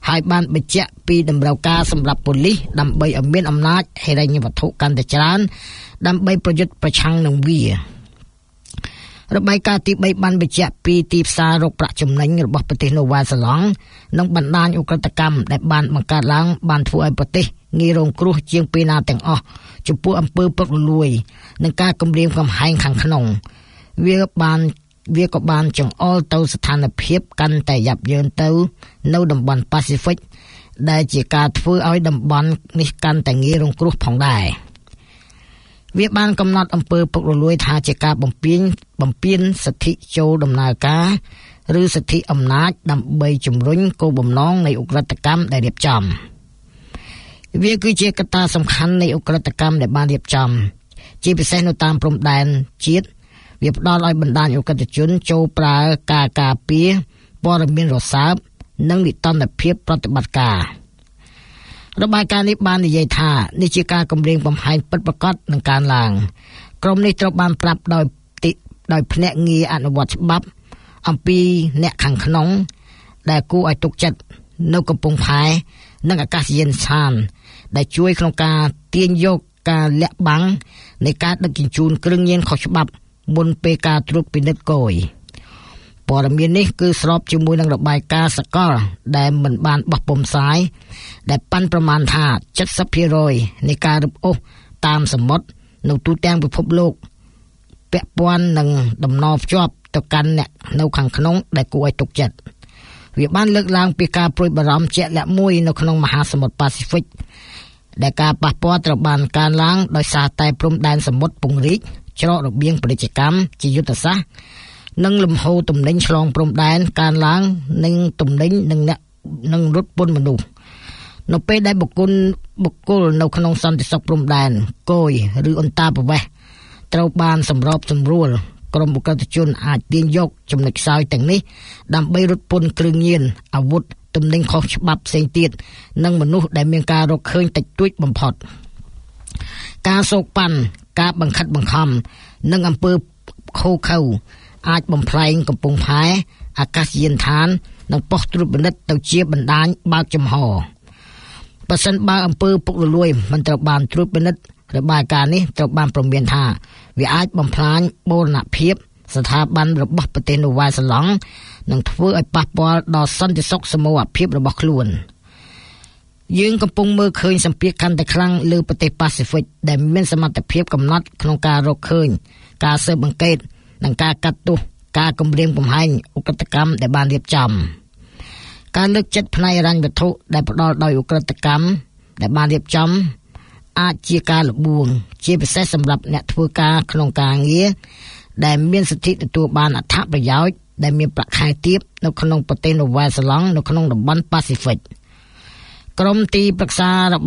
ហើយបានបញ្ជាក់ពីតម្រូវការសម្រាប់ប៉ូលីសដើម្បីឲ្យមានអំណាចហិរញ្ញវត្ថុកាន់តែច្រើនដើម្បីប្រយុទ្ធប្រឆាំងនឹងវារបាយការណ៍ទី3បានបញ្ជាក់ពីទីផ្សាររកប្រាក់ចំណេញរបស់ប្រទេសនូវែលសេឡង់និងបណ្ដាញឧក្រិដ្ឋកម្មដែលបានបង្កើតឡើងបានធ្វើឲ្យប្រទេសងាយរងគ្រោះជាងពេលណាទាំងអស់ចំពោះអំពើពុករលួយនិងការគំរាមកំហែងខាងក្នុងវាក៏បានចង្អុលទៅស្ថានភាពកាន់តែយ៉ាប់យ៉ឺនទៅនៅតំបន់ប៉ាស៊ីហ្វិកដែលជាការធ្វើឲ្យតំបន់នេះកាន់តែងាយរងគ្រោះផងដែរវាបានកំណត់អំពើពុករលួយថាជាការបំពានសិទ្ធិចូលដំណើរការឬសិទ្ធិអំណាចដើម្បីជំរុញគោលបំណងនៃឧក្រិដ្ឋកម្មដែលរៀបចំវាគឺជាកត្តាសំខាន់នៃឧក្រិដ្ឋកម្មដែលបានរៀបចំជាពិសេសនៅតាមព្រំដែនជាតិវាផ្ដល់ឲ្យបណ្ដាញឧក្រិដ្ឋជនចូលប្រើការការពារព័ត៌មានរសើបនិងនិតន្តភាពប្រតិបត្តិការរបាយការណ៍នេះបាននិយាយថានេះជាការគំរាមកំហែងពិតប្រាកដនឹងកើនឡើងក្រុមនេះត្រូវបានប្រាប់ដោយភ្នាក់ងារអនុវត្តច្បាប់អំពីអ្នកខាងក្នុងដែលគួរឲ្យទុកចិត្តនៅកំពង់ផែនិងអាកាសយានដ្ឋានដែលជួយក្នុងការទាញយកការលាក់បាំងនៃការដឹកជញ្ជូនគ្រឿងញៀនខុសច្បាប់មុនពេលការត្រួតពិនិត្យគយព័ត៌មាននេះគឺស្របជាមួយនឹងរបាយការណ៍សកលដែលមិនបានបោះពុម្ពផ្សាយដែលប៉ាន់ប្រមាណថា 70% នៃការរឹបអូសតាមសមុទ្រនៅទូទាំងពិភពលោកពាក់ព័ន្ធនឹងដំណរភ្ជាប់ទៅកាន់អ្នកនៅខាងក្នុងដែលគួរឲ្យទុកចិត្តវាបានលើកឡើងពីការព្រួយបារម្ភជាក់លាក់មួយនៅក្នុងមហាសមុទ្រប៉ាស៊ីហ្វិកដែលការប៉ះពាល់ត្រូវបានកើនឡើងដោយសារតែព្រំដែនសមុទ្រពង្រីកច្រករបៀងពាណិជ្ជកម្មជាយុទ្ធសាស្ត្រនិងលំហូរទំនិញឆ្លងព្រំដែនកើនឡើងនិងទំនិញនិងរត់ពន្ធមនុស្សនៅពេលដែលបុគ្គលនៅក្នុងសន្តិសុខព្រំដែនគយឬអន្តរប្រវេសន៍ត្រូវបានសម្របសម្រួលក្រុមឧក្រិដ្ឋជនអាចទាញយកចំណុចខ្សោយទាំងនេះដើម្បីរត់ពន្ធគ្រឿងញៀនអាវុធទំនិញខុសច្បាប់ផ្សេងទៀតនិងមនុស្សដែលមានការរកឃើញតិចតួចបំផុតការសោកប៉ាន់ការបង្ខិតបង្ខំនិងអំពើខូខើអាចបំផ្លែងកំពង់ផែអាកាសយានដ្ឋាននិងប៉ុស្តិ៍ត្រួតពិនិត្យទៅជាបណ្ដាញបើកចំហបើសិនបើអំពើពុករលួយមិនត្រូវបានត្រួតពិនិត្យរបាយការណ៍នេះត្រូវបានព្រមានថាវាអាចបំផ្លាញបូរណភាពស្ថាប័នរបស់ប្រទេសនូវែលសេឡង់និងធ្វើឲ្យប៉ះពាល់ដល់សន្តិសុខសមូហភាពរបស់ខ្លួនយើងកំពុងមើលឃើញសម្ពាធកាន់តែខ្លាំងលើប្រទេសប៉ាស៊ីហ្វិកដែលមានសមត្ថភាពកំណត់ក្នុងការរកឃើញការស៊ើបអង្កេតនិងការកាត់ទោសការគំរាមកំហែងឧក្រិដ្ឋកម្មដែលបានរៀបចំការលើកចិត្តផ្នែកហិរញ្ញវត្ថុដែលផ្ដល់ដោយឧក្រិដ្ឋកម្មដែលបានរៀបចំអាចជាការលបួងជាពិសេសសម្រាប់អ្នកធ្វើការក្នុងការងារដែលមានសិទ្ធិទទួលបានអត្ថប្រយោជន៍ដែលមានប្រាក់ខែទាបនៅក្នុងប្រទេសនូវែលសេឡង់នៅក្នុងតំបន់ប៉ាស៊ីហ្វិកក្រុមទីប្រឹក្សារាយ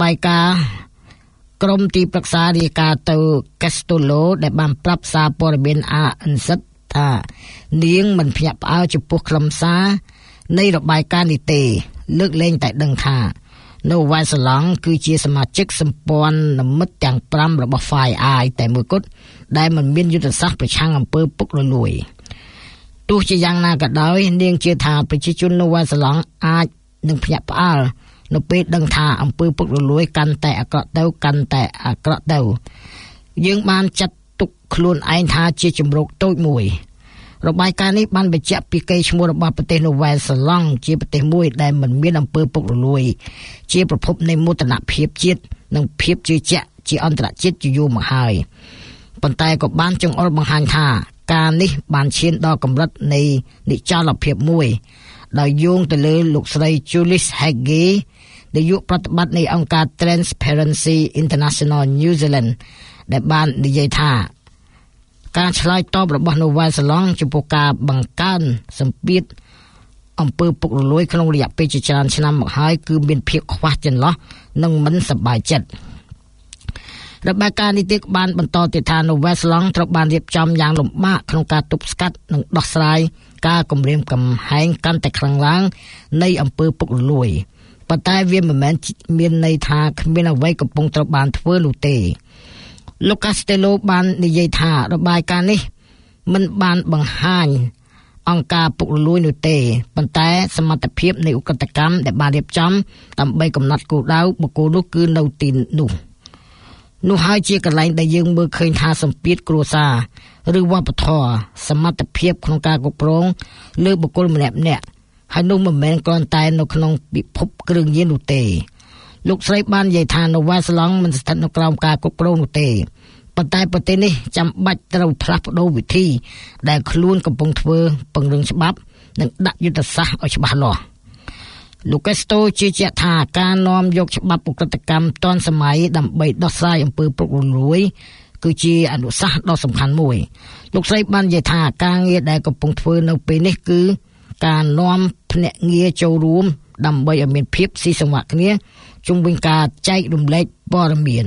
ការណ៍ទៅ Castello ដែលបានប្រាប់សារព័ត៌មាន ANC ថានាងមិនភ្ញាក់ផ្អើលចំពោះខ្លឹមសារនៃរបាយការណ៍នេះទេលើកលែងតែដឹងថានៅវ៉ែលសេឡង់គឺជាសមាជិកសម្ព័ន្ធមិត្តទាំង5របស់ FAI តែមួយគត់ដែលមិនមានយុទ្ធសាស្ត្រប្រឆាំងអំពើពុករលួយទោះជាយ៉ាងណាក៏ដោយនាងជឿថាប្រជាជននៅវ៉ែលសេឡង់អាចនឹងភ្ញាក់ផ្អើលនៅពេលដឹងថាអំពើពុករលួយកាន់តែអាក្រក់ទៅយើងបានចាត់ទុកខ្លួនឯងថាជាជំរកតូចមួយរបាយការណ៍នេះបានបញ្ជាក់ពីកេរ្តិ៍ឈ្មោះរបស់ប្រទេសនូវែលសេឡង់ជាប្រទេសមួយដែលមិនមានអំពើពុករលួយជាប្រភពនៃមោទនភាពជាតិនិងភាពជឿជាក់ជាអន្តរជាតិជាយូរមកហើយប៉ុន្តែក៏បានចង្អុលបង្ហាញថាការនេះបានឈានដល់កម្រិតនៃនិច្ចលភាពមួយដោយយោងទៅលើលោកស្រី Julius Hage នាយកប្រតិបត្តិនៃអង្គការ Transparency International New Zealand ដែលបាននិយាយថាការឆ្លើយតបរបស់នូវែលសេឡង់ចំពោះការបង្កើនសម្ពាធអំពើពុករលួយក្នុងរយៈពេលជាច្រើនឆ្នាំមកហើយគឺមានភាពខ្វះចន្លោះនិងមិនសប្បាយចិត្តរបាយការណ៍នេះទៀតបានបន្តទៀតថានូវែលសេឡង់ត្រូវបានរៀបចំយ៉ាងលំបាកក្នុងការទប់ស្កាត់និងដោះស្រាយការគំរាមកំហែងកាន់តែខ្លាំងឡើងនៃអំពើពុករលួយប៉ុន្តែវាមិនមែនមានន័យថាគ្មានអ្វីកំពុងត្រូវបានធ្វើនោះទេលោក Castello បាននិយាយថារបាយការណ៍នេះមិនបានបង្ហាញអង្គការពុករលួយនោះទេប៉ុន្តែសមត្ថភាពនៃឧក្រិដ្ឋកម្មដែលបានរៀបចំដើម្បីកំណត់គោលដៅបុគ្គលនោះគឺនៅទីនោះហើយជាកន្លែងដែលយើងមើលឃើញថាសម្ពាធគ្រួសារឬវប្បធម៌សមត្ថភាពក្នុងការគ្រប់គ្រងលើបុគ្គលម្នាក់ហើយនោះមិនមែនគ្រាន់តែនៅក្នុងពិភពគ្រឿងញៀននោះទេលោកស្រីបាននិយាយថានៅវ៉ាស្ឡង់មិនស្ថិតនៅក្រោមការគ្រប់គ្រងនោះទេប៉ុន្តែប្រទេសនេះចាំបាច់ត្រូវផ្លាស់ប្ដូរវិធីដែលខ្លួនកំពុងធ្វើពង្រឹងច្បាប់និងដាក់យុទ្ធសាស្ត្រឲ្យច្បាស់លាស់លោកកេស្តូជឿជាក់ថាការនាំយកច្បាប់ឧក្រិដ្ឋកម្មទាន់សម័យដើម្បីដោះស្រាយអំពើពុករលួយគឺជាអនុសាសន៍ដ៏សំខាន់មួយលោកស្រីបាននិយាយថាការងារដែលកំពុងធ្វើនៅពេលនេះគឺការនាំភ្នាក់ងារចូលរួមដើម្បីឲ្យមានភាពស៊ីសង្វាក់គ្នាជុំវិញការចែករំលែកព័ត៌មាន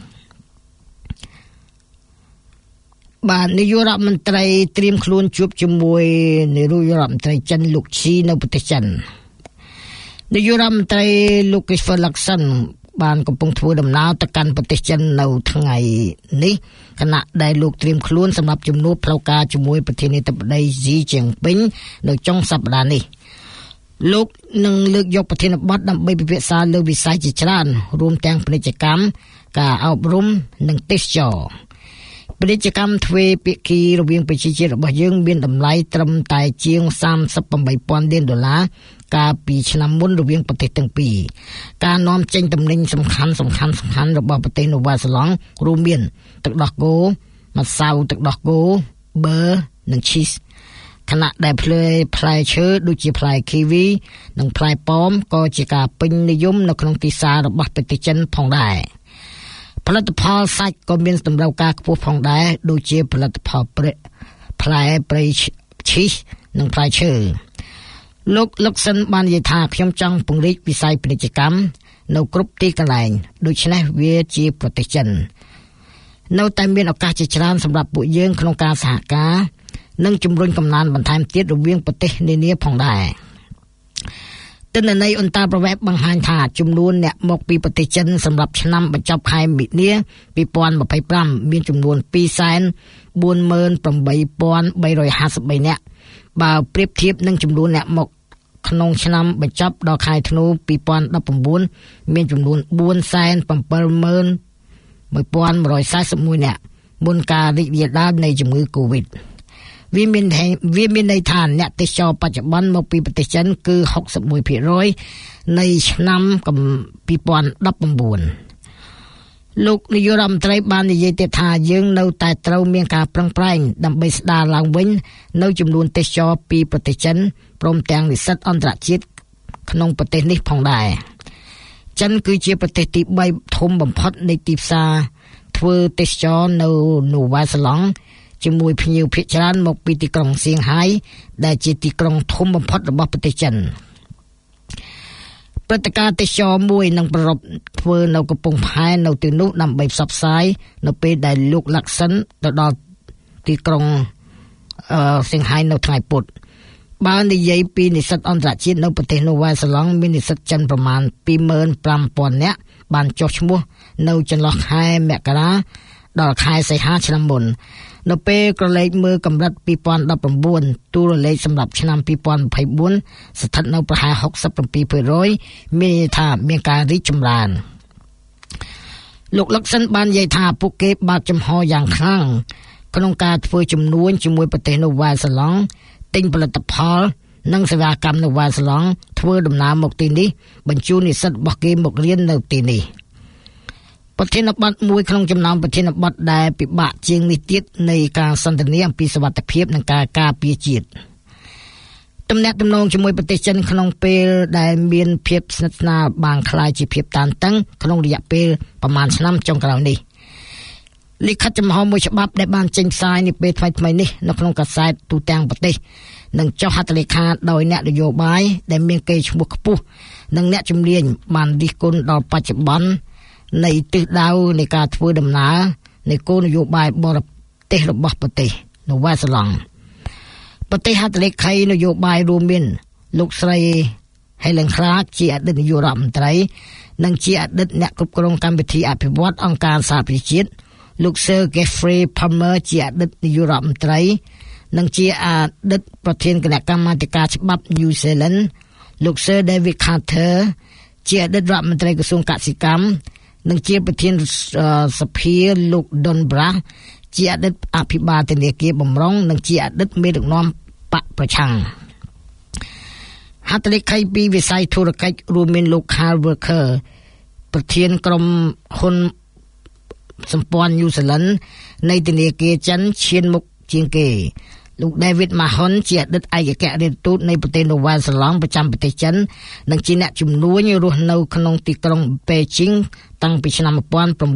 បាទនាយករដ្ឋមន្ត្រីត្រៀមខ្លួនជួបជាមួយនាយករដ្ឋមន្ត្រីចិនលោកឈីនៅប្រទេសចិននាយករដ្ឋមន្ត្រីលោក Christopher Luxon បានកំពុងធ្វើដំណើរទៅកាន់ប្រទេសចិននៅថ្ងៃនេះខណៈដែលលោកត្រៀមខ្លួនសម្រាប់ជំនួបផ្លូវការជាមួយប្រធានាធិបតី Xi Jinping នៅចុងសប្តាហ៍នេះលោកនឹងលើកយកប្រធានបទដើម្បីពិភាក្សាលើវិស័យជាច្រើនរួមទាំងពាណិជ្ជកម្មការអប់រំនិងទេសចរណ៍ពាណិជ្ជកម្មទ្វេភាគីរវាងប្រជាជាតិរបស់យើងមានតម្លៃត្រឹមតែជាង $38,000 លានកាលពីឆ្នាំមុនរវាងប្រទេសទាំងពីរការនាំចេញទំនិញសំខាន់របស់ប្រទេសនូវែលសេឡង់រួមមានទឹកដោះគោម្សៅទឹកដោះគោប៊ឺនិងឈីសខណៈដែលផ្លែឈើដូចជាផ្លែគីវីនិងផ្លែប៉ោមក៏ជាការពេញនិយមនៅក្នុងទីផ្សាររបស់ប្រទេសចិនផងដែរផលិតផលសាច់ក៏មានតម្រូវការខ្ពស់ផងដែរដូចជាផលិតផលផ្លែព្រៃឈីសនិងផ្លែឈើលោកលឹកសិនបាននិយាយថាខ្ញុំចង់ពង្រីកវិស័យពាណិជ្ជកម្មនៅគ្រប់ទីកន្លែងដូច្នេះវាជាប្រទេសចិននៅតែមានឱកាសជាច្រើនសម្រាប់ពួកយើងក្នុងការសហការនិងជំរុញកំណើនបន្ថែមទៀតរវាងប្រទេសនានាផងដែរទិន្នន័យអន្តរប្រវេសន៍បង្ហាញថាចំនួនអ្នកមកពីប្រទេសចិនសម្រាប់ឆ្នាំបញ្ចប់ខែមិនិនា2025មានចំនួន 248,353 នាក់បើប្រៀបធៀបនឹងចំនួនអ្នកមកក្នុងឆ្នាំបញ្ចប់ដល់ខែធ្នូ2019មានចំនួន 471,141 នាក់មុនការរីករាលដាលនៃជំងឺ COVID វាមានន័យថាអ្នកទេសចរបច្ចុប្បន្នមកពីប្រទេសចិនគឺ 61% នៃឆ្នាំ2019លោកនាយករដ្ឋមន្ត្រីបាននិយាយទៀតថាយើងនៅតែត្រូវមានការប្រឹងប្រែងដើម្បីស្ដារឡើងវិញនៅចំនួនទេសចរពីប្រទេសចិនព្រមទាំងនិស្សិតអន្តរជាតិក្នុងប្រទេសនេះផងដែរចិនគឺជាប្រទេសទី3ធំបំផុតនៃទីផ្សារធ្វើទេសចរនៅនូវែលសេឡង់ជាមួយភ្ញៀវភាគច្រើនមកពីទីក្រុងសៀងហៃដែលជាទីក្រុងធំបំផុតរបស់ប្រទេសចិនព្រឹត្តិការណ៍ទេសចរមួយនឹងប្រារព្ធធ្វើនៅកំពង់ផែនៅទីនោះដើម្បីផ្សព្វផ្សាយនៅពេលដែលលោកឡាក់សិនទៅដល់ទីក្រុងសៀងហៃនៅថ្ងៃពុធបើនិយាយពីនិស្សិតអន្តរជាតិនៅប្រទេសនូវែលសេឡង់មាននិស្សិតចិនប្រមាណ 25,000 នាក់បានចុះឈ្មោះនៅចន្លោះខែមករាដល់ខែសីហាឆ្នាំមុននៅពេលក្រឡេកមើលកម្រិត2019ទូរលេខសម្រាប់ឆ្នាំ2024ស្ថិតនៅប្រហែល 67% មានន័យថាមានការរីកចម្រើនលោកលឹកសិនបាននិយាយថាពួកគេបើកចំហយ៉ាងខ្លាំងក្នុងការធ្វើជំនួញជាមួយប្រទេសនូវែលសេឡង់ទិញផលិតផលនិងសេវាកម្មនូវែលសេឡង់ធ្វើដំណើរមកទីនេះបញ្ជូននិស្សិតរបស់គេមករៀននៅទីនេះប្រធានបទមួយក្នុងចំណោមប្រធានបទដែលពិបាកជាងនេះទៀតនៃការសន្ទនាអំពីសុវត្ថិភាពនិងការការពារជាតិទំនាក់ទំនងជាមួយប្រទេសចិនក្នុងពេលដែលមានភាពស្និទ្ធស្នាលបានคล้ายជាភាពតានតឹងក្នុងរយៈពេលប្រមាណឆ្នាំចុងក្រោយនេះលិខិតចំហមួយច្បាប់ដែលបានចេញផ្សាយនាពេលថ្មីៗនេះនៅក្នុងកាសែតទូទាំងប្រទេសនិងចុះហត្ថលេខាដោយអ្នកនយោបាយដែលមានកេរ្តិ៍ឈ្មោះខ្ពស់និងអ្នកជំនាញបានរិះគន់ដល់បច្ចុប្បន្ននៃទិសដៅនៃការធ្វើដំណើរនៃគោលនយោបាយបរទេសរបស់ប្រទេសនូវែលសេឡង់ប្រទេសហត្ថលេខីនយោបាយរួមមានលោកស្រី Helen Clark ជាអតីតនាយករដ្ឋមន្ត្រីនិងជាអតីតអ្នកគ្រប់គ្រងកម្មវិធីអភិវឌ្ឍអង្គការសហប្រជាជាតិលោក Sir Geoffrey Palmer ជាអតីតនាយករដ្ឋមន្ត្រីនិងជាអតីតប្រធានគណៈកម្មាធិការច្បាប់ New Zealand លោក Sir David Carter ជាអតីតរដ្ឋមន្ត្រីក្រសួងកសិកម្មនិងជាប្រធានសភាលោក Don Brash ជាអតីតអភិបាលធនាគារបម្រុងនិងជាអតីតមេដឹកនាំបកប្រឆាំងហត្ថលេខីពីវិស័យធុរកិច្ចរួមមានលោក Carl Walker ប្រធានក្រុមហ៊ុនសម្ព័ន្ធ New Zealand នៃធនាគារចិនឈានមុខជាងគេលោក David Mahon ជាអតីតឯកអគ្គរដ្ឋទូតនៃប្រទេសនូវែលសេឡង់ប្រចាំប្រទេសចិននិងជាអ្នកជំនួញរស់នៅក្នុងទីក្រុងប៉េជីងតាំងពីឆ្នាំ1984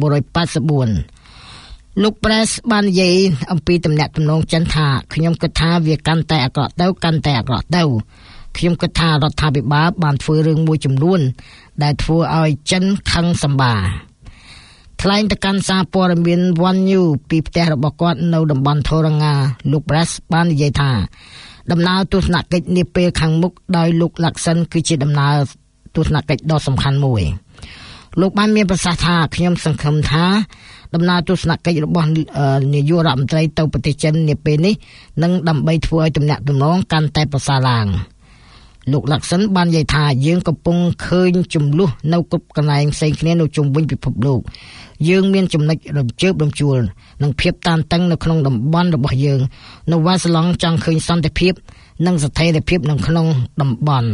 លោក Press បាននិយាយអំពីទំនាក់ទំនងចិនថាខ្ញុំគិតថាវាកាន់តែអាក្រក់ទៅខ្ញុំគិតថារដ្ឋាភិបាលបានធ្វើរឿងមួយចំនួនដែលធ្វើឲ្យចិនខឹងសម្បាថ្លែងទៅកាន់សារព័ត៌មាន One New ពីផ្ទះរបស់គាត់នៅតំបន់ថូរ៉ាងាលោក Press បាននិយាយថាដំណើរទស្សនកិច្ចនាពេលខាងមុខដោយលោកឡាក់សិនគឺជាដំណើរទស្សនកិច្ចដ៏សំខាន់មួយលោកបានមានប្រសាសន៍ថាខ្ញុំសង្ឃឹមថាដំណើរទស្សនកិច្ចរបស់នាយករដ្ឋមន្ត្រីទៅប្រទេសចិននាពេលនេះនឹងដើម្បីធ្វើឲ្យទំនាក់ទំនងកាន់តែប្រសើរឡើងលោកឡាក់សិនបាននិយាយថាយើងកំពុងឃើញចំនួននៅគ្រប់កន្លែងផ្សេងគ្នានៅជុំវិញពិភពលោកយើងមានចំណុចរំជើបរំជួលនិងភាពតានតឹងនៅក្នុងតំបន់របស់យើងនៅវ៉ាសឡង់ចង់ឃើញសន្តិភាពនិងស្ថិរភាពនៅក្នុងតំបន់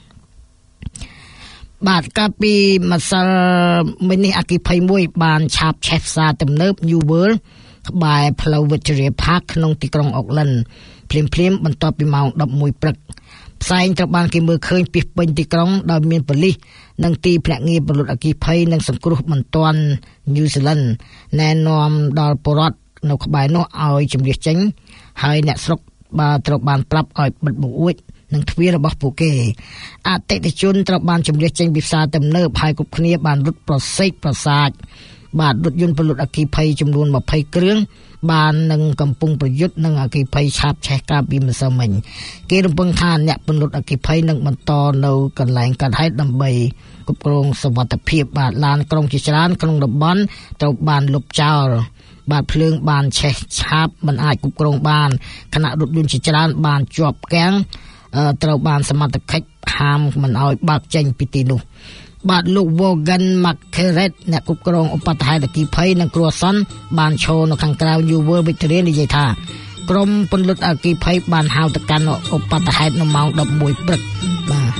បាទកាលពីម្សិលមិញនេះអគ្គិភ័យមួយបានឆាបឆេះផ្សារទំនើប New World ក្បែរផ្លូវ Victoria Park ក្នុងទីក្រុង Auckland ភ្លាមៗបន្ទាប់ពីម៉ោង 11 ព្រឹកផ្សែងត្រូវបានគេមើលឃើញពីពេញទីក្រុងដោយមានប៉ូលីសនិងទីភ្នាក់ងារពលរដ្ឋអគ្គិភ័យនិងសង្គ្រោះបន្ទាន់ New Zealand ណែនាំដល់ពលរដ្ឋនៅក្បែរនោះឲ្យជម្រះចេញហើយអ្នកស្រុកត្រូវបានប្រាប់ឲ្យបិទបង្អួចនិងទ្វាររបស់ពួកគេអតិថិជនត្រូវបានជម្រះចេញពីផ្សារទំនើបហើយគ្រប់គ្នាបានរត់ប្រសេកប្រសាចបាទរថយន្តពលរដ្ឋអគ្គិភ័យចំនួន20គ្រឿងបាននឹងកំពុងប្រយុទ្ធនឹងអគ្គិភ័យឆាបឆេះកាលពីម្សិលមិញគេរំពឹងថាអ្នកពលរដ្ឋអគ្គិភ័យនឹងបន្តនៅកន្លែងកើតហេតុដើម្បីគ្រប់គ្រងសុវត្ថិភាពបាទឡានក្រុងជាច្រើនក្នុងតំបន់ត្រូវបានលុបចោលបាទភ្លើងបានឆេះឆាបមិនអាចគ្រប់គ្រងបានខណៈរថយន្តជាច្រើនបានជាប់គាំងត្រូវបានសមត្ថកិច្ចហាមមិនឲ្យបើកចេញពីទីនោះបាទលោក Wogan McCarret អ្នកគ្រប់គ្រងឧបតហេតុអគ្គិភ័យនិងគ្រោះអាសន្នបានឈរនៅខាងក្រៅ New World Victoria និយាយថាក្រុមពន្លត់អគ្គិភ័យបានហៅទៅកាន់ឧបតហេតុនៅម៉ោង 11 ព្រឹកបាទ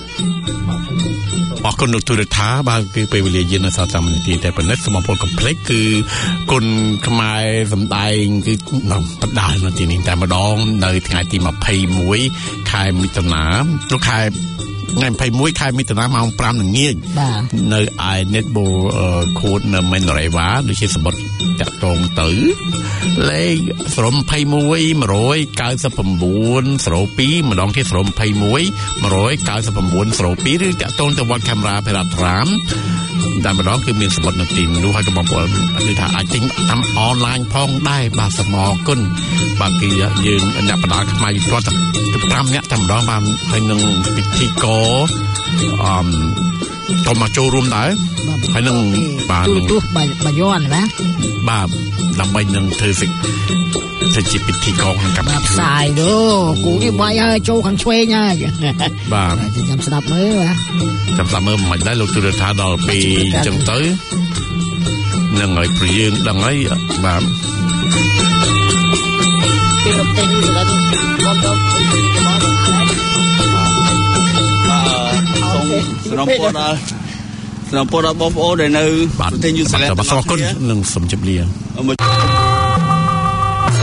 អរគុណលោកទូរថាបាទគឺពេលវេលាយើងនៅសល់តាមនាទីតែប៉ុណ្ណេះសូមអរគុណកំភ្លេចគឺគុណខ្មែរសម្ដែងគឺបដាល់នៅទីនេះតែម្ដងនៅថ្ងៃទី21ខែមិថុនាចូលខែថ្ងៃ21ខែមិថុនាម៉ោង 5 ល្ងាចនៅឯ Netball Court នៅ Manoreva ដូចជាសម្បត្តិតាក់ទងទៅលេខ021 199 02ម្ដងទៀត021 199 02ឬតាក់ទងទៅវត្តកាមេរ៉ាភេរ៉ាត្រាមតែម្ដងគឺមានសម្បត្តិនៅទីនោះហើយក៏បងប្អូននិយាយថាអាចទិញតាមអនឡាញផងដែរបាទសូមអរគុណបាទគឺយើងអ្នកបដាខ្មែរគាត់ទៅ5នាក់តែម្ដងបានហើយនឹងពិធីករក៏មកចូលរួមដែរហើយនឹងបាទទូបាយ័នណាបាទដើម្បីនឹងធ្វើទៅជាពិធីករក្នុងកម្មវិធីផ្សាយទៅគូនេះបាយហើយចូលខាងឆ្វេងហើយបាទចាំស្ដាប់មើលបាទចាំស្ដាប់មើលមិនដែរលោកទូរថាដល់ពេលអញ្ចឹងទៅនឹងឲ្យព្រៀងដឹងហើយបាទពីរត់ទៅនេះដល់បងទៅសំណពរដល់បងប្អូនដែលនៅប្រទេសញូហ្សេឡង់បាទអរគុណនឹងសូមជម្រាប